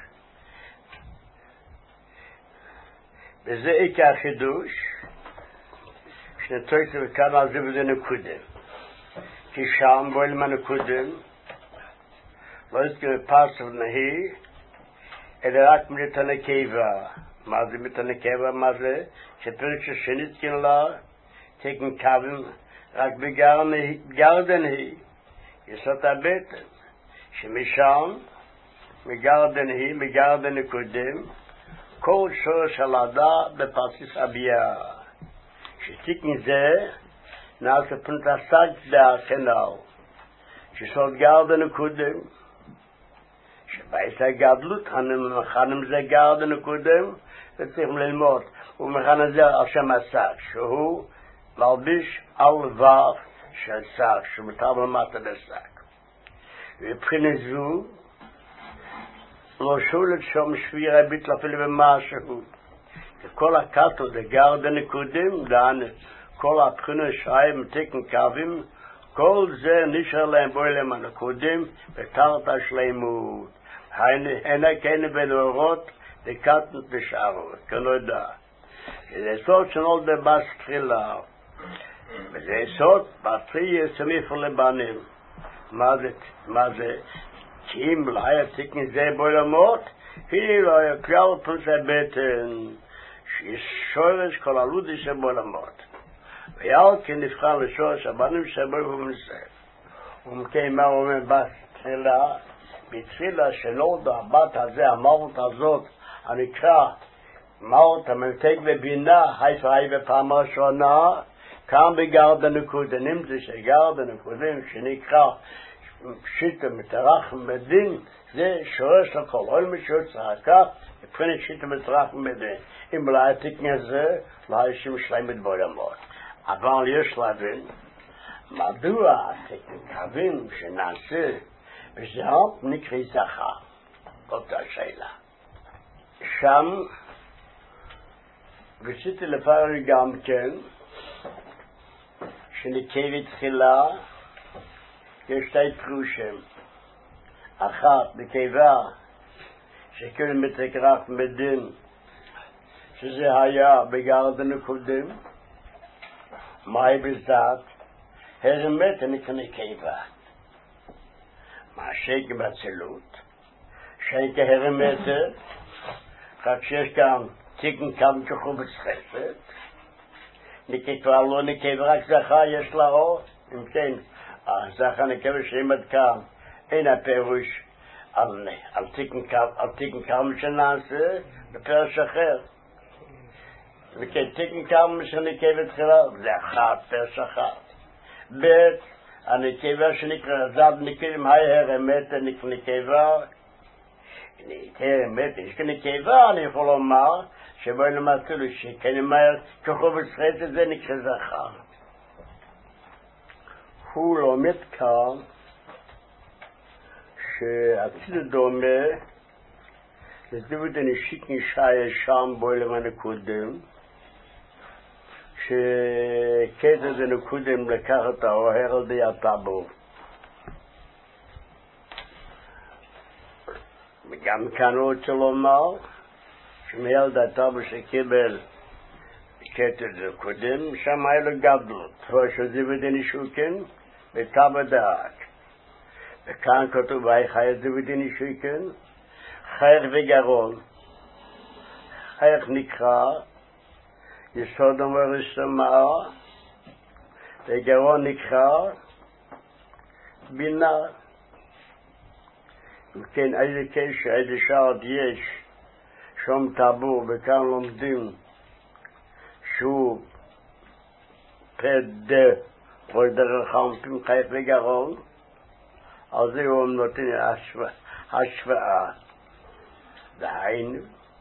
וזה עיקר החידוש, שנתויתי וכאן על זה וזה נקודם. כי שם בואי למה נקודם, לא יזכיר פרסף נהי, אלא רק מלתן הקבע. מה זה מלתן הקבע? מה זה? שפרק ששנית כן לה, תקן קווים, רק בגרדן היא, יסוד הבטן, שמשם, מגרדן היא, מגרדן הקודם, כל שורש הלדה בפרסיס הביאה. שתקן זה, נעשה פנטסק דהכנל, שסוד גרדן הקודם, שבעת הגדלות, המכנים זה גרדן הקודם, וצריכים ללמוד. ומכן זה על שם השק, שהוא מלביש על לבב של שק, שמותר למטה בשק. ובבחינת זו, לא שולת שום שבירה ביטל אפילו במשהו. כל הקטו זה גרדן הקודם, דענת, כל הבחינות שהיה מתקן קווים, כל זה נשאר להם בוי להם הקודם, בתרת השלימות. הנה כן בנורות, דקטנות ושארות, כנודע. זה סוד שנולד בבס תחילה, וזה סוד בתחייה סמיפר לבנים. מה זה? כי אם לא היה תקן זה בעולמות, היא לא היה כלל פרס הבטן, שיש שורש כל הלודי שבעולמות. ויאל כן נבחר לשורש הבנים שבו ומסר. ומכן מה אומר בס תחילה? בתחילה שנולדה הבת הזה, המרות הזאת, הנקרא מרות הממתק בבינה, היפה היא בפעם הראשונה, כאן בגרד הנקודה, נמצא שגרד הנקודים שנקרא שיטה מתרחם בדין, זה שורש לכל, אול משהו צעקה, מבחינת שיטה מתרחם בדין. אם לא התקן הזה, לא יש משלמת בעולמות. אבל יש להבין, מדוע התקנים שנעשה, וזה נקרא זכר, אותה שאלה. שם, רציתי לפרש גם כן, שנקרא תחילה, יש שתי פירושים. אחת, נקבה, שכאילו מתקרח מדין, שזה היה בגרד הנקודים, מהי בזאת? הרמת נקבה. מה שקה בצילות? שקה הרמת, רק שיש כאן תיקן כמה כחובץ חסד, נקבה לא נקבה, רק זכר יש לה אור, אם כן, זכר נקבה שעמד כאן, אין הפירוש על תיקן כמה שנעשה, בפרש אחר. וכן, תיקן כמה שנקבה תחילה, זה אחת, פרש אחת. ב' הנקבה שנקרא זד נקראים, היי הרמת נקבה, הרמת, יש כאן נקבה, אני יכול לומר, שבואי למעשה לו שכן אומר, כחובץ חסד זה נקרא זכר. הוא לומד כאן, שהציל דומה, לזדות הנשיק נשאי שם בעולם הנקודם, שקטע זה נקודם לקחת האוהר על די הטבור. וגם כאן הוא רוצה לומר, שמילד הטבור שקיבל קטע זה קודם, שם היה לו גדלות, שזיבוד הנשוקן, בטבע דעת. וכאן כתוב, ואי חי זיבוד הנשוקן, חייך וגרון. חייך נקרא, יסוד אומר ישמע, וגרון נקרא, בינה. וכן, איזה קשר, איזה שעות יש, שום טבור, וכאן לומדים, שהוא פדה, או דרך חמפים חייך וגרון, על זה הוא נותן השוואה. דהיינו,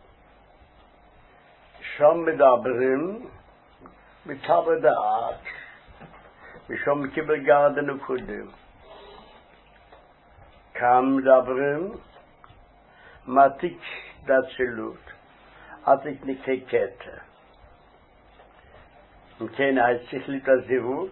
שם מדברים בטבע דעת, ושם קיבל גרד הנקודים. כאן מדברים מעתיק דצילות, עתיק נקרא קטע. אם כן, צריך לי את הזיווג,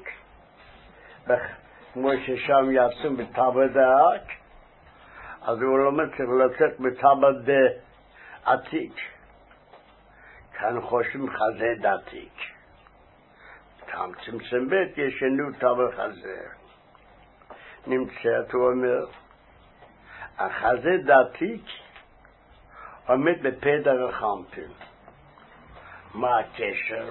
כמו ששם יצאו בטבע דעת, אז הוא לא צריך לצאת בטבע עתיק. כאן חושבים חזה דתיק. כאן צמצם בית ישנו טבע חזה. נמצאת, הוא אומר, החזה דתיק עומד בפדר החמפים. מה הקשר?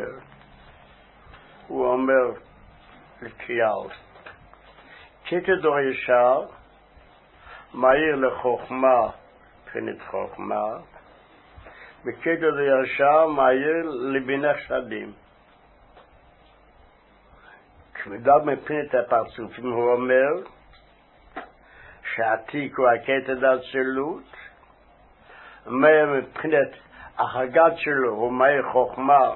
הוא אומר לקריאל, כתדור ישר, מהיר לחוכמה, מבחינת חוכמה, וכתדור ישר, מהיר לבינה שדים. כבדה מבחינת הפרצופים, הוא אומר, שהעתיק הוא הקטע דאצילות, מהיר מבחינת החגת שלו, הוא מהיר חוכמה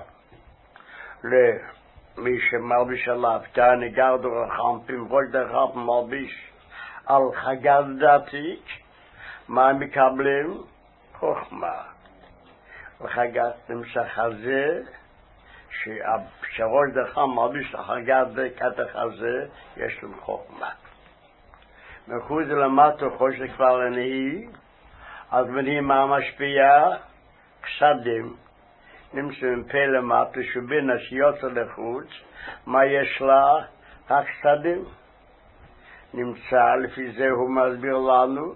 למי שמלביש עליו, כאן גרדו רחמפים, כל דרך מלביש על חגת דעתיק, מה הם מקבלים? חוכמה. וחגת נמשך הזה, שהראש דרך מלביש לחגת דקת הזה, יש להם חוכמה. מחוץ למטה חושך כבר לנהי, אז בנהי מה משפיע? חסדים. נמצאים פה למטה שבין השיוצא לחוץ, מה יש לה? החסדים. נמצא, לפי זה הוא מסביר לנו,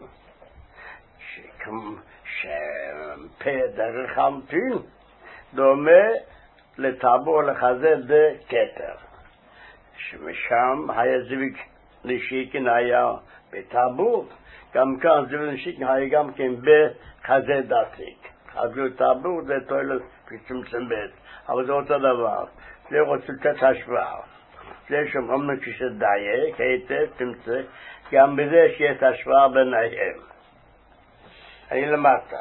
שפה דרך חמפין דומה לטבור לחזה דקטר. שמשם היה זיווג נשיקן היה בטבור, גם כאן זיווג נשיקן היה גם כן בחזה דתיק. אז טבור זה תועלת בצמצם בית, אבל זה אותו דבר. זה רוצה לתת השוואה. זה שאומרים כשדייק, היטב, תמצא, גם בזה שיש השוואה ביניהם. אני למטה.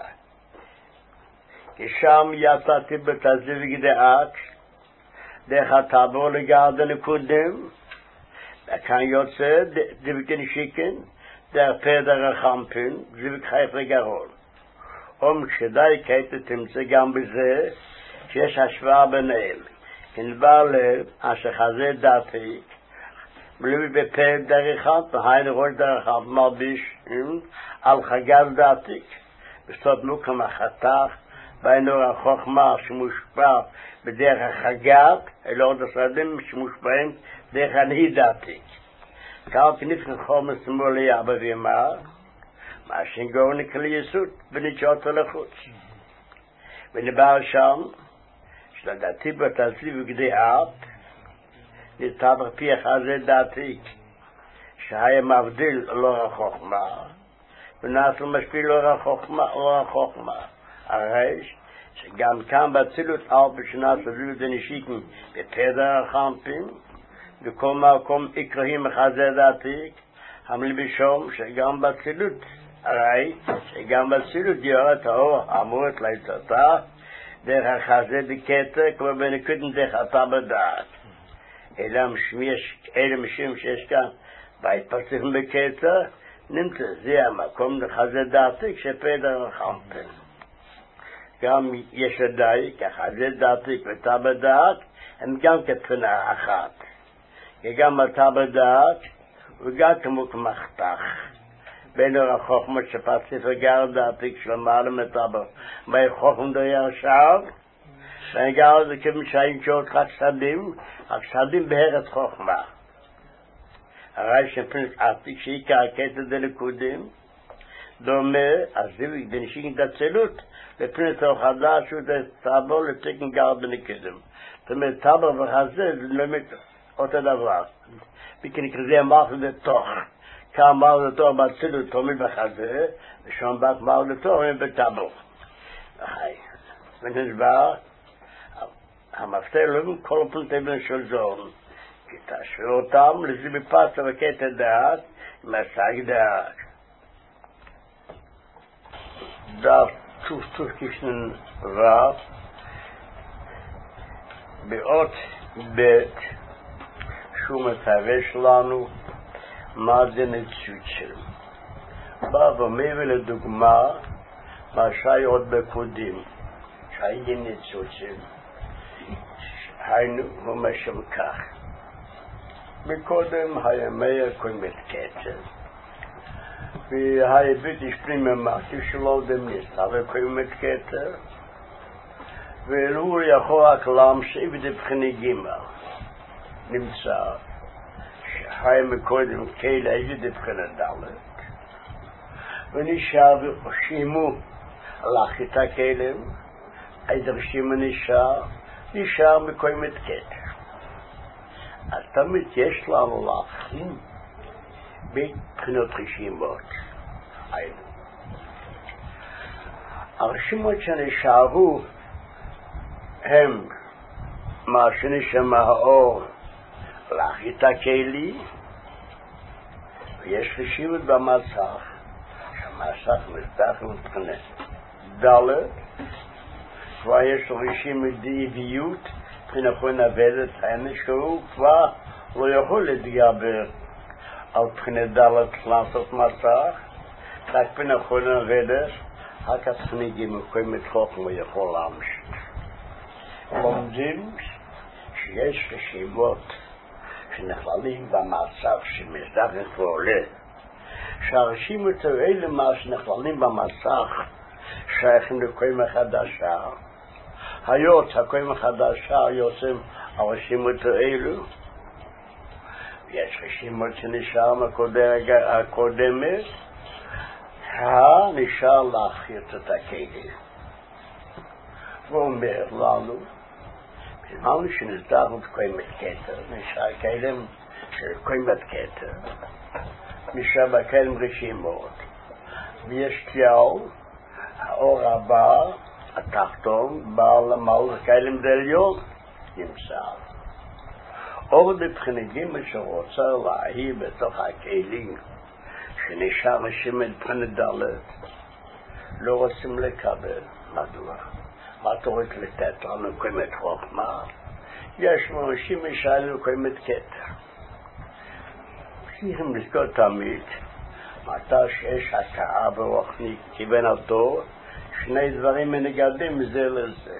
כי שם יצאתי בתזיב גדעת, דרך הטבור לגרד הנקודים, וכאן יוצא דבקן שיקן, דרך פדר החמפין, זיווג חייך לגרון. כשדייק היטב תמצא גם בזה, שיש השוואה ביניהם. כנבא לב, אשר חזה דעתי, בלי בפרק דרכת, והיינו ראש דרכת מרביש, על חגז דעתי. בסוד מוקם החתך, והיינו החוכמה שמושפע בדרך החגת, אלא עוד הסרדים שמושפעים דרך הנהי דעתי. כך כנפקן חומר שמאל יאבא ויאמר, מה שנגור נקל יסוד, ונתשעות לחוץ. ונבא שם, שלדעתי בתזיב וגדיעת, נתבח פי החזה דעתי, שהיה מבדיל לא החוכמה, ונעשו משפיל לא החוכמה. הרי שגם כאן בצילות אלפי שנעשו דנישיקן בפדר החמפים, בכל מקום יקראים החזה דעתי, המלבישום שגם בצילות, הרי שגם בצילות יורת האור אמורת ליצתה, דרך החזה דקטע, כמו בנקודם דרך אתה בדעת. אלה משום שיש כאן, בהתפרצים בקטע, נמצא, זה המקום לחזה דעתי, כשפדר החמפן. גם יש לדייק, החזה דעתי ואתה בדעת, הם גם כתפנה אחת. גם אתה בדעת, וגם כמו כמחתך. בין החוכמות שפרצי וגר דעתי כשלמעלה מטבר, בי חוכם די עכשיו, וגר זה כמשאים שעות חסדים בהרת חוכמה. הרי שפנס עתיק שעיקר הקטע דלקודים, דומה, אז זה בנשיגן דצלות, לפנס החדש שהוא תעבור לתקן גר בנקדם. זאת אומרת, טבר וחזה זה באמת אותו דבר. בכנקרזה אמרת לתוך. כאן מר לתור בצילות תומיד בחזה, ושם באת מר לתור בטבור. ונסבר, המפתח לא כל פלטי בן של זון, כי תשווה אותם לזה בפסה וקטע דעת, עם השג דעת. דף צוף קישנן רב, באות בית, שהוא מפרש לנו, מה זה נצוצ'ל. בא ומביא לדוגמה מה שהיה עוד בקודים, שהיה נצוצ'ל. היינו ומשם כך. מקודם היה מאיר קוימת קטר. והיה בית השפרים ממחתי שלו דמניסה וקוימת קטר. והוא יכול רק להמשיך בבחיני גימל. נמצא. שחי מקודם קהילה איזה דבחנה דלת ונשאר ושימו להחית הכלם איזה רשימה נשאר מקוימת קטר. אז תמיד יש לנו להבחין בבחינות רשימות. הרשימות שנשארו הם מה שנשאר מהאור להחית הכלי, ויש רשימות במסך, שהמסך מסתח ומתכנה. דלת, כבר יש לו רשימות דאביות, מבחינת עבדת שהוא כבר לא יכול להתגבר על מבחינת דלת לעשות מסך, רק מבחינת עבדת, רק הצניגים מקוימת חוכם לא יכול להמשיך. לומדים שיש רשימות שנכללים במצב שמזדחת ועולה, שהרשימות האלה מה שנכללים במצח שייכים לקוים החדשה, היות הקוים החדשה יוצאים הרשימות האלו, ויש רשימות שנשאר הקודמת, נשאר להחיות את הכלים. ואומר לנו, בזמן שנסדרנו קוימת כתר, נשאר כלם של קוימת כתר, נשאר בכלם רשימות, ויש תיאל, האור הבא, התחתון, בא למעל כלם דליון, נמצא. אור בבחינגים שרוצה להעיר בתוך הכלים שנשאר רשימת בחינת דלת לא רוצים לקבל. מדוע? מה אתה רוצה לתת לנו קיימת חוכמה? יש אנשים משאלנו קיימת כתר. צריכים לזכור תמיד מתי שיש הכאה ברוחני כיוון אותו שני דברים מנגדים מזה לזה.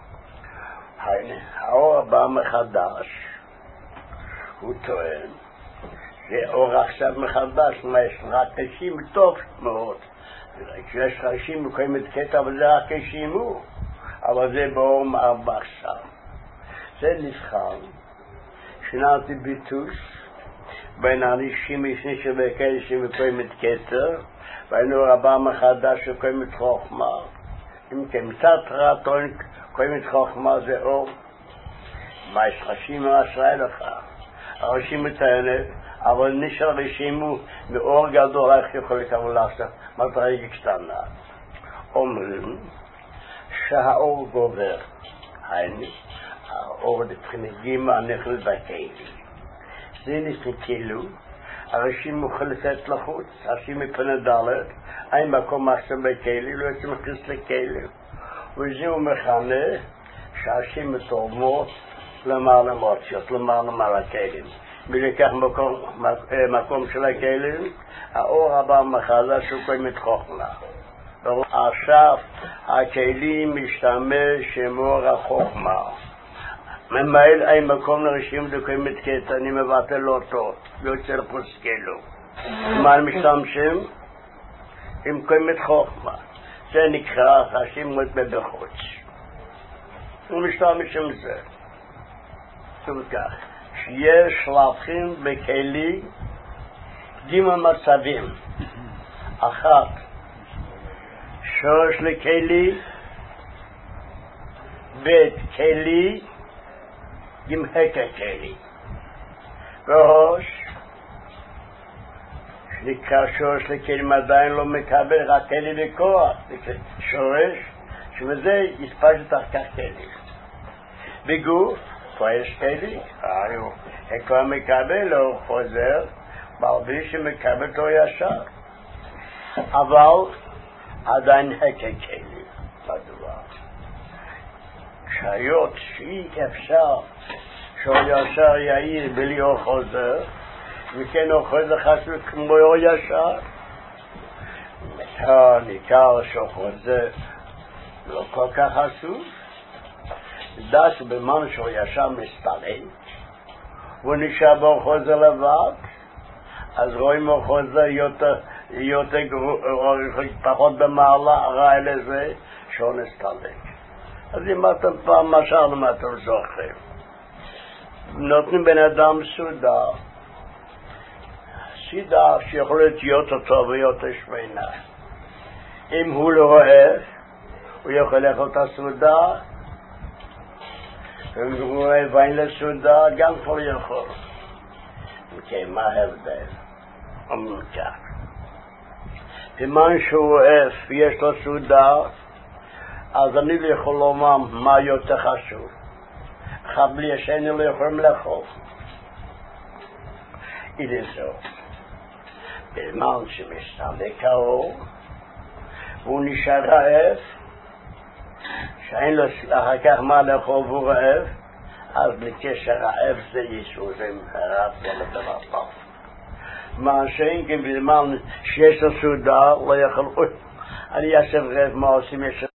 האור הבא מחדש הוא טוען זה אור עכשיו מחדש, מה יש רק קשים טוב מאוד. כשיש קשים מקיימת קטע אבל זה רק קשים הוא, אבל זה באור מארבע עכשיו. זה נבחן שנעתי ביטוש בין האנשים לפני שבקשים מקיימת קטע והיינו רבה מחדש שקיימת חוכמה. אם כמצד רעתון קיימת חוכמה זה אור. מה יש חשים מהשראה לך? הראשים מתאנת אבל נשאר רשימו מאור גדול איך יכול לקבל לעשות מטרגי קטנה. אומרים שהאור גובר, היינו האור לבחינגים הנכלל בכלים. זה נפקלו, הרשימו חלקת לחוץ, הרשים מפני דלת, אין מקום עכשיו בכלים, לא יוצא מכניס לכלים. וזהו מכנה שהרשים מתורמות למעלה מוציות, למעלה הכלים. ולקח מקום של הכלים, האור הבא מחדש הוא קיימת חוכמה. עכשיו הכלים משתמש עם אור החוכמה. ממעיל אין מקום לרשים לקיימת קטע, אני מבטל אותו, יוצר פוסקלו. מה משתמשים? עם קיימת חוכמה. זה נקרא רשים מוטבע בחוץ. הוא משתמש עם זה. זאת כך. שיש להבחין בכלי גימל מצבים. אחת, שורש לכלי, בית כלי, עם הקר כלי. וראש, שנקרא שורש לכלים עדיין לא מקבל רק כלי לכוח. שורש, שבזה יספש את אחר כלי. בגוף, פה יש כלי, כבר מקבל או חוזר, בלי שמקבל אותו ישר. אבל עדיין הקר כלי, מדוע. כשהיות שאי אפשר שהוא ישר יעיר בלי או חוזר, וכן או חוזר חשוב כמו או ישר, ניכר שהוא חוזר לא כל כך חשוב, דע שבמן שהוא ישר מסתלם, והוא נשאר בו חוזר לבד, אז רואים הוא חוזר יותר פחות במעלה, רע לזה שהוא נסתלק. אז אם אתם פעם משל מה אתם זוכרים, נותנים בן אדם סידה שיכול להיות יותר טוב ויותר שמנה. אם הוא לא אוהב, הוא יכול לאכול את הסעודה, אם הוא אוהב אין לסעודה, גם כבר יכול. וכי מה ההבדל? אומרים כך. בזמן שהוא אוהב ויש לו סעודה, אז אני לא יכול לומר מה יותר חשוב. חבלי השני לא יכולים לאכול. הנה זאת. בזמן שמסתלק האור, והוא נשאר רעב, שאין לו אחר כך מה לאכול והוא רעב, אז בקשר רעב זה ישו, זה רעב ולדבר טוב. מה שאין כן בזמן שיש לו סעודה, לא יכול, אני אעשה רעב מה עושים יש